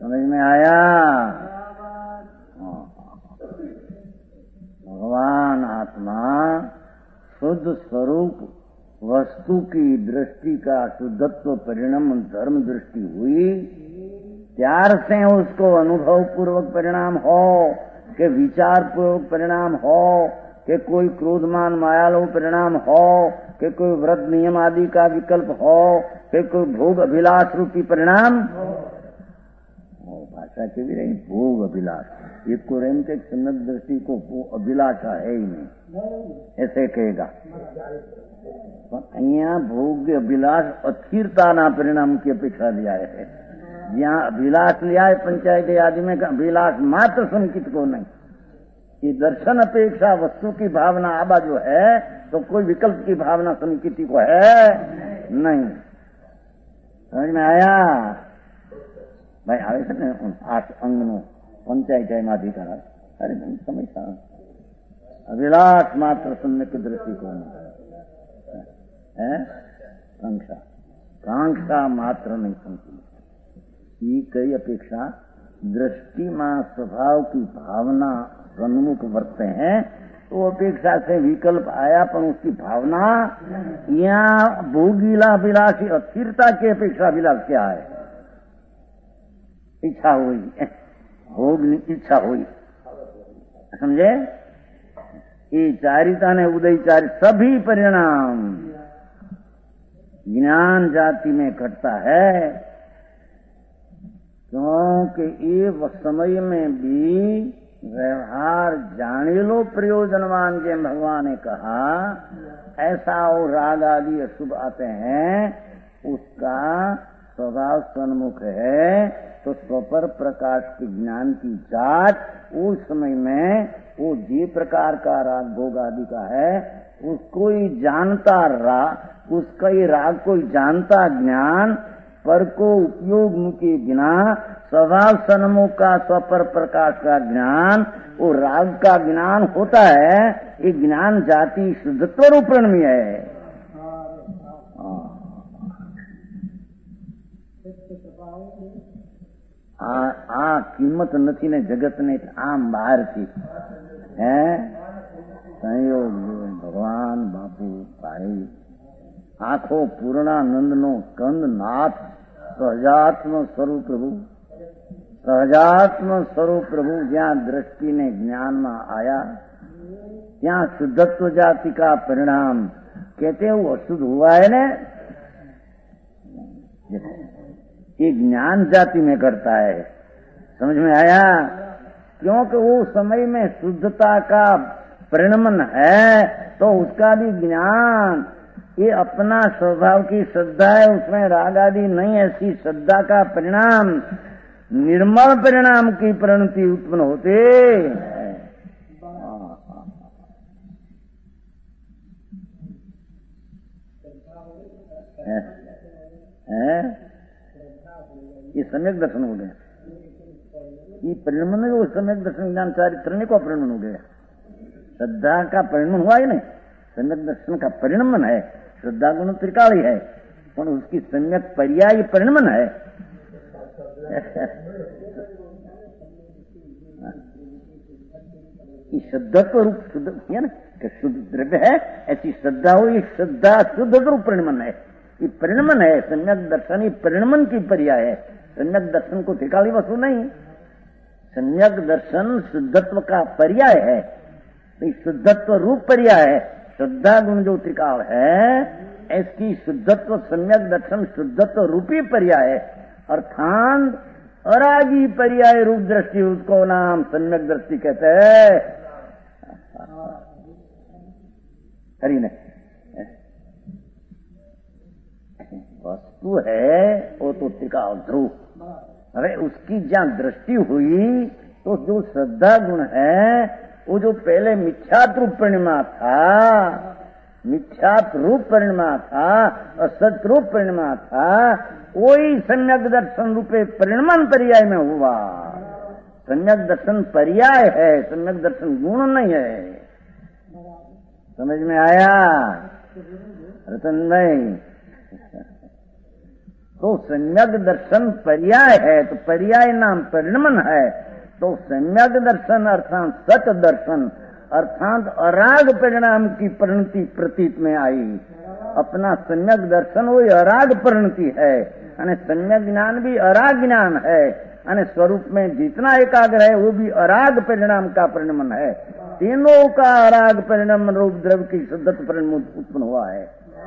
Speaker 3: समझ में आया? भगवान आत्मा शुद्ध स्वरूप वस्तु की दृष्टि का शुद्धत्व परिणाम धर्म दृष्टि हुई, त्यार से उसको अनुभव पूर्वक परिणाम हो कि विचार पूर्वक परिणाम हो कि कोई क्रोधमान मायालो परिणाम हो कि कोई व्रत नियम आदि का विकल्प हो कि कोई भोग अभिलाष रूपी परिणाम हो। भाषा के भी रही भोग अभिलाष, एक को रेम के सम्यक दृष्टि को अभिलाषा है ही नहीं, ऐसे कहेगा। अहिया भोग अभिलाष अस्थिरता परिणाम की अपेक्षा लिया है। यहाँ अभिलाष लिया है पंचायत आदि में अभिलाष मात्र संकित को नहीं, ये दर्शन अपेक्षा वस्तु की भावना आबा जो है तो कोई विकल्प की भावना संकिति को है नहीं। समझ में आया भाई? આવે છે ને આઠ અંગનો પંચાયત અધિકાર, અરે સમજતા અભિલાષ માત્ર સમ્યક દૃષ્ટિકોણ है कांक्षा, कांक्षा मात्र नहीं समझी ये कई अपेक्षा दृष्टि में स्वभाव की भावना सन्मुख वर्तते हैं तो अपेक्षा से विकल्प आया पर उसकी भावना यहाँ भोगीला अभिलाषी अस्थिरता की अपेक्षा अभिलाष क्या है? इच्छा हुई, भोग इच्छा हुई, समझे? ये चारिता ने उदय चारि सभी परिणाम ज्ञान जाति में घटता है, क्योंकि ये समय में भी व्यवहार जानेलो प्रयोजनवान जे भगवान ने कहा ऐसा और राग आदि अशुभ आते हैं, उसका स्वभाव सन्मुख है तो स्वपर प्रकाश के ज्ञान की जांच उस समय में वो जे प्रकार का राग भोग आदि का है उसको ही जानता राग, उसका ही राग को जानता ज्ञान पर को उपयोग के बिना स्वभाव सन्मुख का स्वपर प्रकाश का ज्ञान वो राग का ज्ञान होता है। ये ज्ञान जाति शुद्धत्व रूपण में है। आ, आ किंमत નથી ને જગતને આમ બહારથી હે સંયોગ ભગવાન બાપુ ભાઈ આખો પૂર્ણાનંદનો સ્કંદ નાથ સહજાત્મ સ્વરૂપ પ્રભુ, સહજાત્મ સ્વરૂપ પ્રભુ જ્યાં દ્રષ્ટિને જ્ઞાનમાં आया ત્યાં શુદ્ધત્વ જાતિ का परिणाम कहते हैं वो अशुद्ध हुआ है ना, ये ज्ञान जाति में करता है। समझ में आया? क्योंकि वो समय में शुद्धता का परिणमन है तो उसका भी ज्ञान ये अपना स्वभाव की श्रद्धा है, उसमें राग आदि नहीं, ऐसी श्रद्धा का परिणाम निर्मल परिणाम की परिणति उत्पन्न होते है, है? ये सम्यक दर्शन हो गया, ये परिणमन में वो सम्यक दर्शन ज्ञान चारित्र को परिणमन हो गया। श्रद्धा का परिणमन हुआ ही नहीं, सम्यक दर्शन का परिणमन है। श्रद्धा गुण त्रिकाली है पर उसकी सम्यक पर्याय परिणमन है। शुद्धत्व रूप शुद्ध है ना कि शुद्ध द्रव्य है, ऐसी श्रद्धा हो, ये श्रद्धा शुद्ध रूप परिणमन है। ये परिणमन है, सम्यक दर्शन ही परिणमन की पर्याय है। सम्यक दर्शन को त्रिकाली वस्तु नहीं, सम्यक दर्शन शुद्धत्व का पर्याय है, शुद्धत्व रूप पर्याय है। श्रद्धा गुण जो त्रिकाल है इसकी शुद्धत्व सम्यक दर्शन शुद्धत्व रूपी पर्याय है, अर्थात अरागी पर्याय रूप दृष्टि उसको नाम सम्यक दृष्टि कहते हैं। हरी ने वस्तु है वो तो त्रिकाल ध्रुव, अरे उसकी जहां दृष्टि हुई तो जो श्रद्धा गुण है वो जो पहले मिथ्यात्व रूप परिणमा था, मिथ्यात्व रूप परिणमा था, असत रूप परिणमा था, वही सम्यक दर्शन रूपे परिणमन पर्याय में हुआ। सम्यक दर्शन पर्याय है, सम्यक दर्शन गुण नहीं है। समझ में आया रतन भाई? तो सम्यक दर्शन पर्याय है, तो पर्याय नाम परिणमन है। तो सम्यक दर्शन अर्थात सत दर्शन अर्थात अराग परिणाम की परिणति प्रतीत में आई। अपना सम्यक दर्शन वही अराग परिणति है, અને सम्यक ज्ञान भी अराग ज्ञान है, અને स्वरूप में जितना एकाग्र है वो भी अराग परिणाम का परिणमन है। तीनों का अराग परिणाम रूप द्रव्य की शुद्धत परिणाम उत्पन्न हुआ है,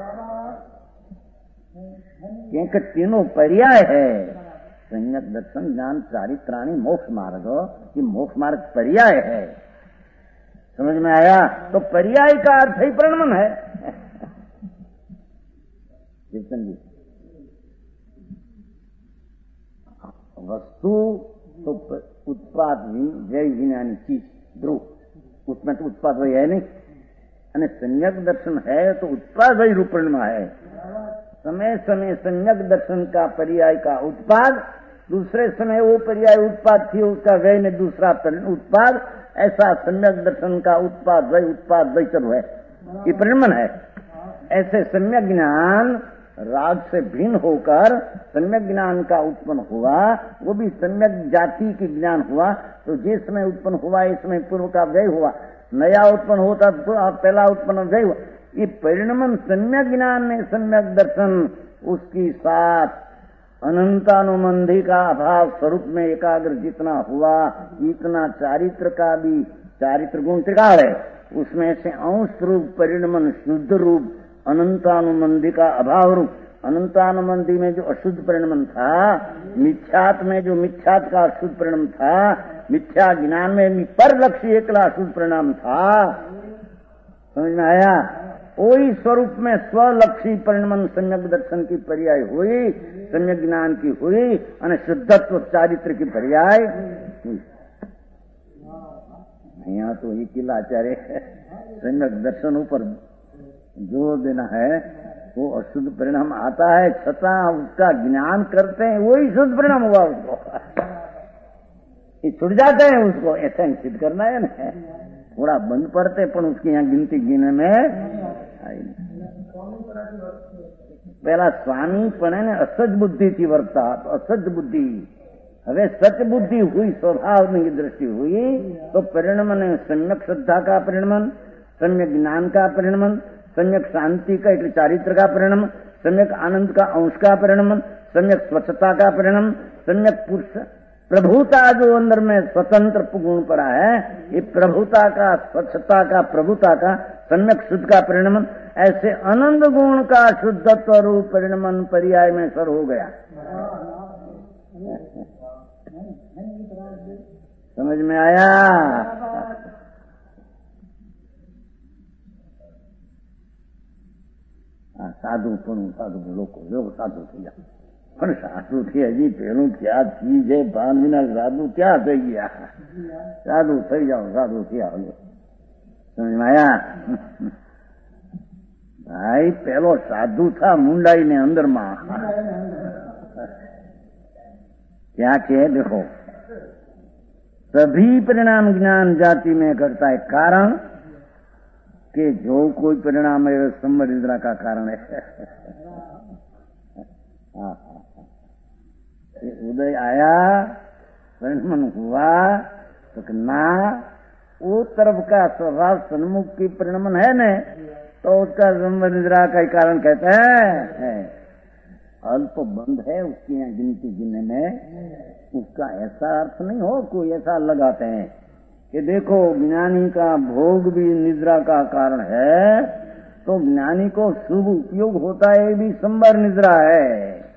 Speaker 3: क्योंकि तीनों पर्याय है। सम्यक दर्शन ज्ञान चारित्राणी मोक्ष मार्ग, ये मोक्ष मार्ग पर्याय है। समझ में आया? तो पर्याय का अर्थ ही परिणमन है। कीर्तन जी, वस्तु तो उत्पाद जय विज्ञानी चीज ध्रुव, उसमें तो उत्पाद वही है नहीं, અને सम्यक दर्शन है तो उत्पाद वही रूप परिणाम है। समय समय सम्यक दर्शन का पर्याय का उत्पाद, दूसरे समय वो पर्याय उत्पाद थी उसका व्यय में दूसरा उत्पाद, ऐसा सम्यक दर्शन का उत्पाद वही उत्पाद वही चलो है, ये परिणमन है। ऐसे सम्यक ज्ञान राग से भिन्न होकर सम्यक ज्ञान का उत्पन्न हुआ, वो भी सम्यक जाति की ज्ञान हुआ। तो जिस समय उत्पन्न हुआ इस समय पूर्व का व्यय हुआ, नया उत्पन्न होता तो पहला उत्पन्न व्यय हुआ। ये परिणमन सम्यक ज्ञान में सम्यक दर्शन, उसकी साथ अनंतानुबंधी का अभाव स्वरूप में एकाग्र जितना हुआ, इतना चारित्र का भी चारित्र गुण त्रिकाल है, उसमें से अंश रूप परिणमन शुद्ध रूप अनंतानुबंधी का अभाव रूप। अनंतानुबंधी में जो अशुद्ध परिणमन था, मिथ्यात में जो मिथ्यात का अशुद्ध परिणाम था, मिथ्या ज्ञान में पर लक्ष्य एकला अशुद्ध परिणाम था। समझ में आया? वही स्वरूप में स्वलक्षी परिणमन सम्यक दर्शन की पर्याय हुई, सम्यक ज्ञान की हुई, और शुद्धत्व चारित्र की पर्याय हुई। यहाँ तो एक ही लाचार्य सम्यक दर्शन ऊपर जोर देना है, वो अशुद्ध परिणाम आता है छता उसका ज्ञान करते हैं, वही शुद्ध परिणाम हुआ उसको, ये छुट जाते हैं उसको, ऐसा सिद्ध करना है ना। थोड़ा बंद पड़ते पर उसकी यहाँ गिनती गिने में आई नहीं। पहला स्वामी पण असज बुद्धि थी वर्ता, तो असज बुद्धि હવે सच बुद्धि हुई, स्वभाव की दृष्टि हुई, तो परिणमन सम्यक श्रद्धा का परिणमन, सम्यक ज्ञान का परिणमन, सम्यक शांति का एक चारित्र का परिणमन, सम्यक आनंद का अंश का परिणमन, सम्यक स्वच्छता का परिणमन, सम्यक पुरुष प्रभुता जो अंदर में स्वतंत्र गुण पड़ा है, ये प्रभुता का स्वच्छता का प्रभुता का सम्यक शुद्ध का परिणमन, ऐसे आनंद गुण का शुद्धत्व रूप परिणमन पर्याय में सर हो गया। समझ में आया? साधु પણ સાધુ લોકો લોકો સાધુ થઈ ગયા, પણ સાધુ થી હજી પેલું ક્યાં ચીજ है, ભાન વિના સાધુ ક્યાં થઈ ગયા? સાધુ થઈ જાઓ, સાધુ થયા। समझ में आया? भाई पहलो साधु था मुंडाई ने अंदर में, क्या के देखो सभी परिणाम ज्ञान जाति में करता है, कारण कि जो कोई परिणाम है संवर निद्रा का कारण है। उदय आया, परिणमन हुआ, तो ना वो तरफ का स्वभाव सन्मुख की परिणमन है न, तो उसका संवर निद्रा का ही कारण कहते हैं। अल्प बंद है उसकी यहाँ गिनती गिनने में, उसका ऐसा अर्थ नहीं हो, कोई ऐसा लगाते हैं कि देखो ज्ञानी का भोग भी निद्रा का कारण है, तो ज्ञानी को शुभ उपयोग होता है भी संवर निद्रा है,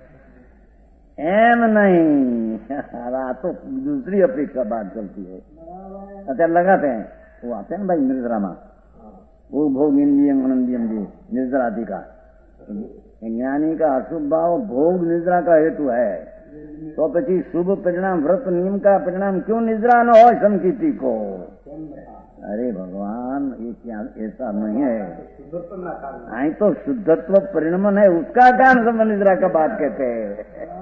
Speaker 3: एम नहीं। तो दूसरी अपेक्षा बात चलती है, अच्छा लगाते हैं वो आते हैं भाई निद्रा में, वो भोग इंद्रियम आनंदियम जी निद्रा आदि का। ज्ञानी का अशुभ भाव भोग निद्रा का हेतु है, तो પછી शुभ परिणाम व्रत नियम का परिणाम क्यों निद्रा न हो संकीर्ति को? अरे भगवान ये क्या ऐसा नहीं है, आई तो शुद्धत्व परिणमन है, उसका कारण सब निद्रा का बात कहते हैं।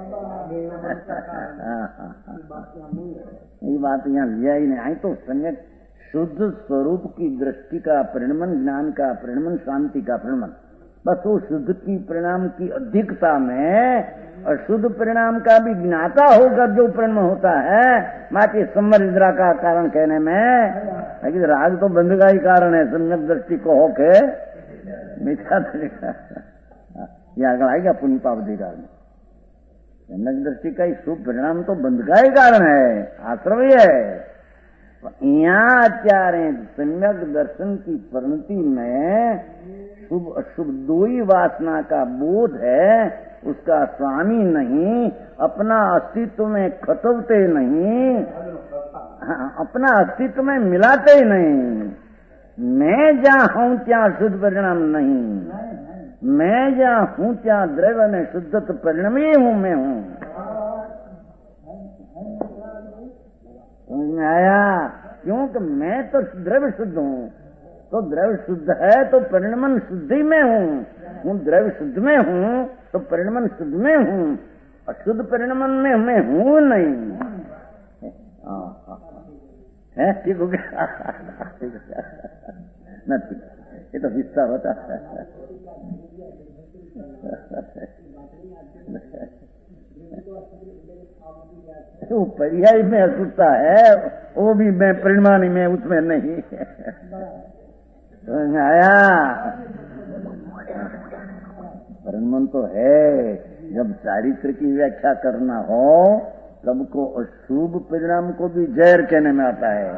Speaker 3: ये बात यहाँ लिया ही नहीं, आई तो सम्यक शुद्ध स्वरूप की दृष्टि का परिणमन, ज्ञान का परिणमन, शांति का परिणमन, बस वो शुद्ध की परिणाम की अधिकता में अशुद्ध परिणाम का भी ज्ञाता होकर जो परिणाम होता है, मात्र सम्मर निद्रा का कारण कहने में, लेकिन राग तो बंध का ही कारण है। सम्यक दृष्टि को होके मिथ्या यह आएगा पुण्य पाप अधिकार में। सम्यक दृष्टि का ही शुभ परिणाम तो बंध का ही कारण है, आश्रम ही है। यहाँ आचार्य सम्यक दर्शन की परिणति में शुभ अशुभ दो ही वासना का बोध है, उसका स्वामी नहीं, अपना अस्तित्व में खतवते नहीं, हाँ, अपना अस्तित्व में मिलाते ही नहीं। मैं जहाँ हूँ ત્યાં शुद्ध परिणाम नहीं, मैं जहाँ हूँ ત્યાં द्रव्य में शुद्धत्व परिणाम ही हूँ, मैं हूँ। समझ में आया? क्योंकि मैं तो द्रव्य शुद्ध हूँ, तो द्रव्य शुद्ध है तो परिणमन शुद्धि में हूँ, हूँ द्रव्य शुद्ध में हूँ तो परिणमन शुद्ध में हूँ, अशुद्ध परिणमन में मैं हूँ नहीं। है ठीक हो गया? नहीं, ये तो हिस्सा होता है। वो पर्याय में अशुद्धता है, वो भी मैं परिणामी में उसमें नहीं। आया परिणाम तो है। जब चारित्र की व्याख्या करना हो तब को अशुभ परिणाम को भी जहर कहने में आता है।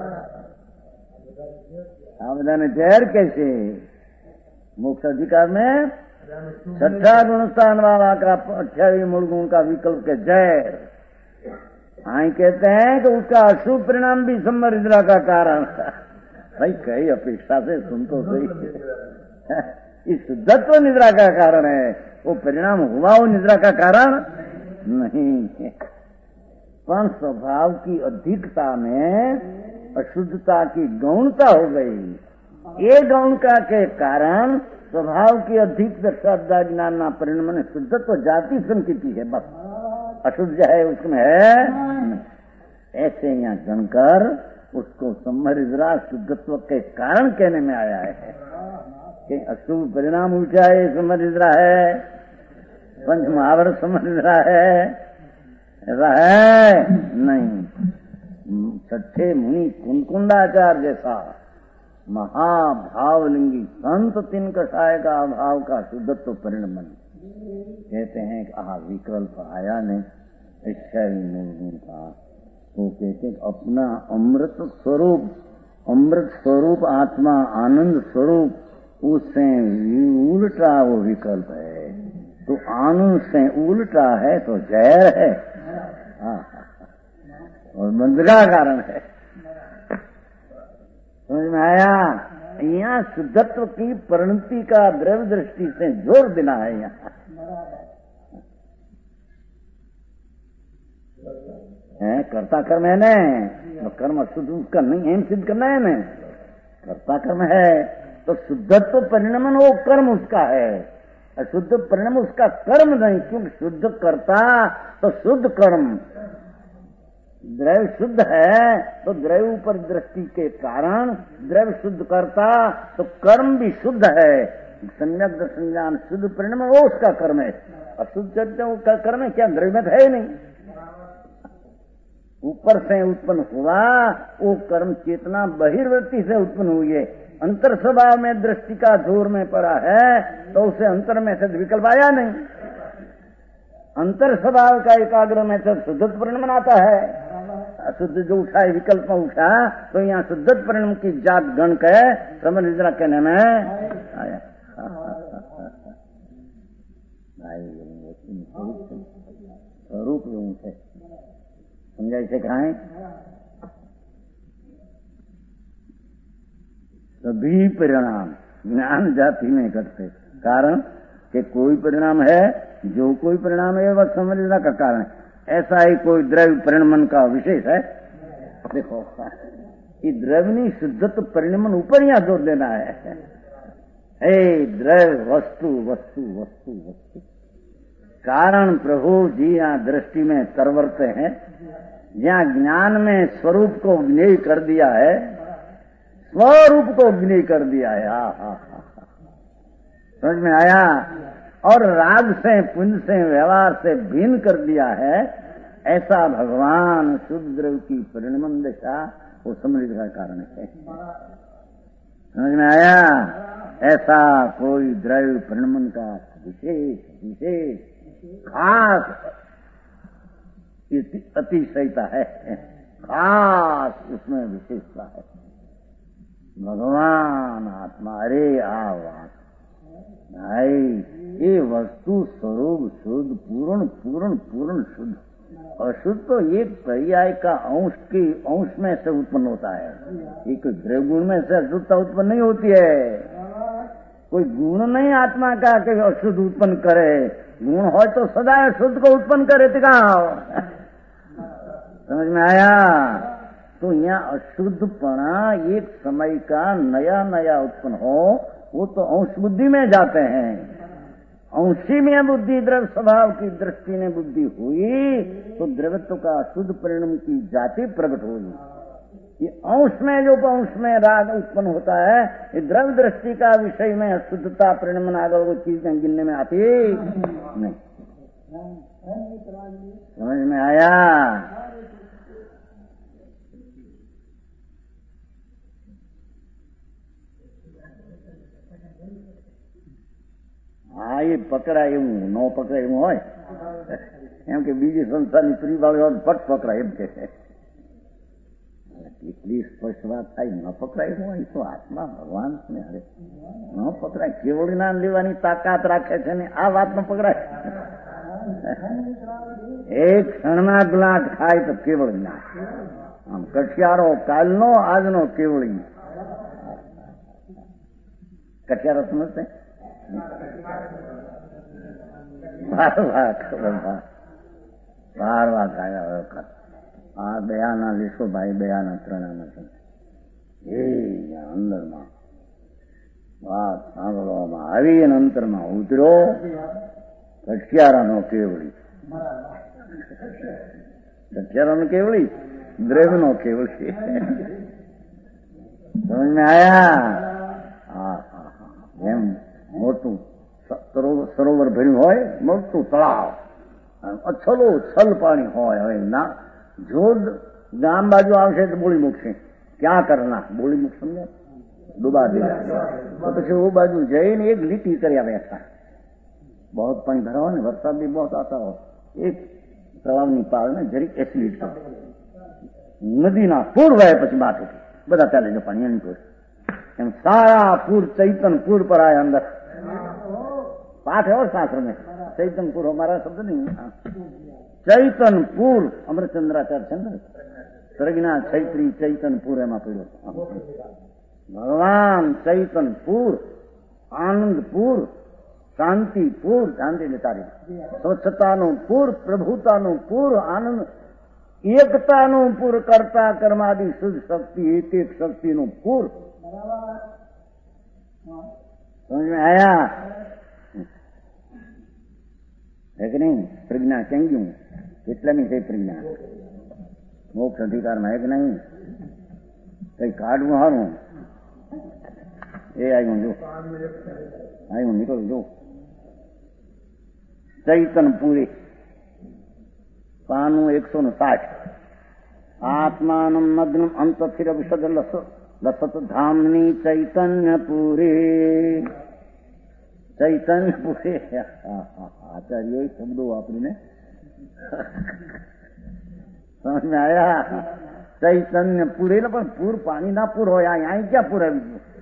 Speaker 3: आप जाने जहर कैसे? मोक्ष अधिकार में छठा गुणस्थान वाला का अठावी मूल गुण का विकल्प के जहर आई कहते हैं कि उसका अशुभ परिणाम भी सम्मर निद्रा का कारण। भाई कई अपेक्षा से सुन तो सही, इस शुद्धत्व निद्रा का कारण है, वो परिणाम हुआ वो निद्रा का कारण नहीं। पर स्वभाव की अधिकता में अशुद्धता की गौणता हो गई। ये गौणता के कारण स्वभाव की अधिक श्रद्धा ज्ञान परिणाम शुद्धत्व जाति संकिति है, बस अशुद्ध है उसमें है। ऐसे यहाँ जनकर उसको सम्मरिद्रा शुद्धत्व के कारण कहने में आया है कि अशुभ परिणाम ऊंचाए सम्मरिद्रा है, पंच महावर सम्मरिद्रा है, ऐसा है नहीं। छठे मुनि कुंकुंडाचार्य जैसा महाभावलिंगी संत तीन कषाय का अभाव का शुद्धत्व परिणमन कहते हैं कि आह विकल्प आया नहीं इच्छा मूल का, तो कहते अपना अमृत स्वरूप, अमृत स्वरूप आत्मा आनंद स्वरूप उससे उल्टा वो विकल्प है, तो आनंद से उल्टा है तो जहर है और बंध का कारण है। समझ में आया? यहाँ शुद्धत्व की परिणति का द्रव्य दृष्टि से जोर देना है। यहाँ है कर्ता कर्म है न, कर्म शुद्ध उसका नहीं है, सिद्ध करना है न, कर्ता कर्म है तो शुद्धत्व परिणमन वो कर्म उसका है, अशुद्ध परिणाम उसका कर्म नहीं, क्योंकि शुद्ध कर्ता तो शुद्ध कर्म। द्रव्य शुद्ध है तो द्रव्य ऊपर दृष्टि के कारण द्रव्य शुद्ध करता तो कर्म भी शुद्ध है। सम्यक दर्शन ज्ञान शुद्ध परिणाम वो उसका कर्म है, अशुद्ध का कर्म है क्या? द्रव्य में है नहीं, ऊपर से उत्पन्न हुआ वो कर्म चेतना बहिर्वृत्ति से उत्पन्न हुई है। अंतर स्वभाव में दृष्टि का जोर में पड़ा है तो उसे अंतर में से विकल्प आया नहीं। अंतर स्वभाव का एकाग्र में से शुद्ध परिणाम आता है, अशुद्ध जो उठा है विकल्प में उठा तो यहाँ शुद्ध परिणाम की जात गण के समझ निद्रा कहने में आया। स्वरूप लोगों से समझा इसे कहा सभी परिणाम ज्ञान जाति में घटते, कारण कि कोई परिणाम है, जो कोई परिणाम है वह समझना का कारण है। ऐसा ही कोई द्रव्य परिणमन का विशेष है। देखो ये द्रव्य शुद्धत्व परिणमन ऊपर यहाँ जोर देना है। हे द्रव्य वस्तु वस्तु वस्तु वस्तु कारण प्रभु जी यहाँ दृष्टि में तरवरते हैं, जहाँ ज्ञान में स्वरूप को ज्ञेय कर दिया है, स्वरूप को ज्ञेय कर दिया है। हा हा हा समझ में आया? और राग से पुण्य से व्यवहार से भिन्न कर दिया है, ऐसा भगवान शुद्ध द्रव्य की परिणमन दशा वो समृद्धि का कारण है। समझ में आया? ऐसा कोई द्रव्य परिणमन का विशेष विशेष खास अतिशयता है, खास उसमें विशेषता है। भगवान आत्मा, अरे आवास भाई, ये वस्तु स्वरूप शुद्ध, पूर्ण पूर्ण पूर्ण शुद्ध। अशुद्ध तो एक पर्याय का अंश के अंश में से उत्पन्न होता है, एक द्रव्य गुण में से अशुद्धता उत्पन्न नहीं होती है। कोई गुण नहीं आत्मा का कि अशुद्ध उत्पन्न करे, गुण हो तो सदा अशुद्ध को उत्पन्न करे। समझ में आया? तो यहाँ अशुद्धपना एक समय का नया नया उत्पन्न हो, वो तो अंश बुद्धि में जाते हैं। अंशी में बुद्धि द्रव्य स्वभाव की दृष्टि में बुद्धि हुई तो द्रव्यत्व का शुद्ध परिणाम की जाति प्रकट होगी। ये अंश में जो अंश में राग उत्पन्न होता है, ये द्रव्य दृष्टि का विषय में अशुद्धता परिणाम आगे वो चीजें गिनने में आती नहीं। समझ में आया? હા, એ પકડાય એવું ન પકડાય એવું હોય એમ કે બીજી સંસ્થાની પ્રી વાળો પટ પકડાય એમ કે કેટલી સ્પષ્ટ વાત થાય, ન પકડાય એવું હોય તો આત્મા ભગવાન ને અરે ન પકડાય, કેવળ જ્ઞાન લેવાની તાકાત રાખે છે ને આ વાત ન પકડાય। એક ક્ષણમાં ગ્લાસ ખાય તો કેવળ જ્ઞાન, આમ કઠિયારો કાલનો આજનો કેવળી કઠિયારો સમજશે બાર વાર ખબર બાર વાર ખાયા વખત આ દયાના લીસો ભાઈ દયાના ત્રણાના છે એ અંદરમાં વાત સાંભળવામાં આવી અને અંતરમાં ઉતર્યો કઠિયારાનો કેવળી, કઠિયારાનો કેવળી દ્રવ્યનો કેવળી। સમજ में आया? હા હા હા, એમ મોટું સરોવર ભર્યું હોય, મોટું તળાવ, અછલો છલ પાણી હોય, હવે ના જો ગામ બાજુ આવશે તો બોલી મૂકશે, ક્યાં કરના બોલી મૂક સમજે ડૂબા દે તો પછી वो बाजू જઈને એક લીટી કર્યા બેઠા। बहुत पानी भरा हो ने, वरसाद भी बहुत आता हो, एक તળાવની પાળને જરીક એસિડ કરો, નદીના પૂર વહે પછી બાત હતી, બધા ચાલે જો પાણી એની કોઈ એમ सारा पूर चैतनपुर पर आया अंदर। पाठ है और शास्त्र में चैतनपुर हमारा शब्द नहीं है, चैतनपुर अमरचंद्राचार्य चंद्र प्रज्ञा छैत्री चैतनपुर एमा पड़ो भगवान चैतनपुर, आनंदपुर, शांतिपुर, शांति तारी स्वच्छताનું પૂર, પ્રભુતાનું પૂર, આનંદ એકતાનું પૂર, કર્તા કર્માદિ શુદ્ધ શક્તિ એક એક શક્તિનું પૂર। समझ में आया है कि नहीं? प्रज्ञा क्यों કેટલા ની છે પ્રજ્ઞા? મોક્ષ અધિકારમાં है कि नहीं? કઈ કાઢવું હારું એ આવ્યું જો આવ્યું નીકળું જો ચૈતનપુરી પાનું એકસો ને સાઠ આત્માનમ મગ્નમ અંતથિર વિશદ લસ લસત ધામની ચૈતન્યપુરે ચૈતન્યપુરે આચાર્ય શબ્દો વાપરીને समझ में आया? चैतन्यपुर એટલે પણ પૂર પાણી ના પૂર હોય, અહીં ક્યાં પૂર આવી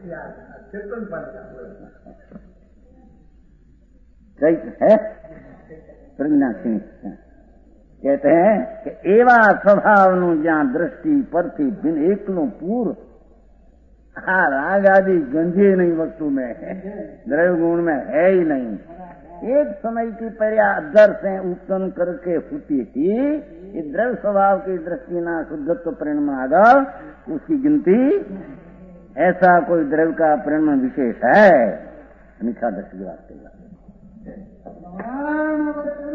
Speaker 3: गયું है? प्रज्ञा सिंह कहते हैं कि एवा स्वभावનું જ્યાં दृष्टि परથી बिन એકલું પૂર, हाँ राग आदि गंजे नहीं वस्तु में, द्रव्य गुण में है ही नहीं। एक समय की पर्या अदर से उत्पन्न करके होती थी, ये द्रव्य स्वभाव की दृष्टि ना शुद्धत्व परिणाम आगा उसकी गिनती ऐसा कोई द्रव्य का परिणाम विशेष है। निष्ठा दृष्टि की बात करेगा।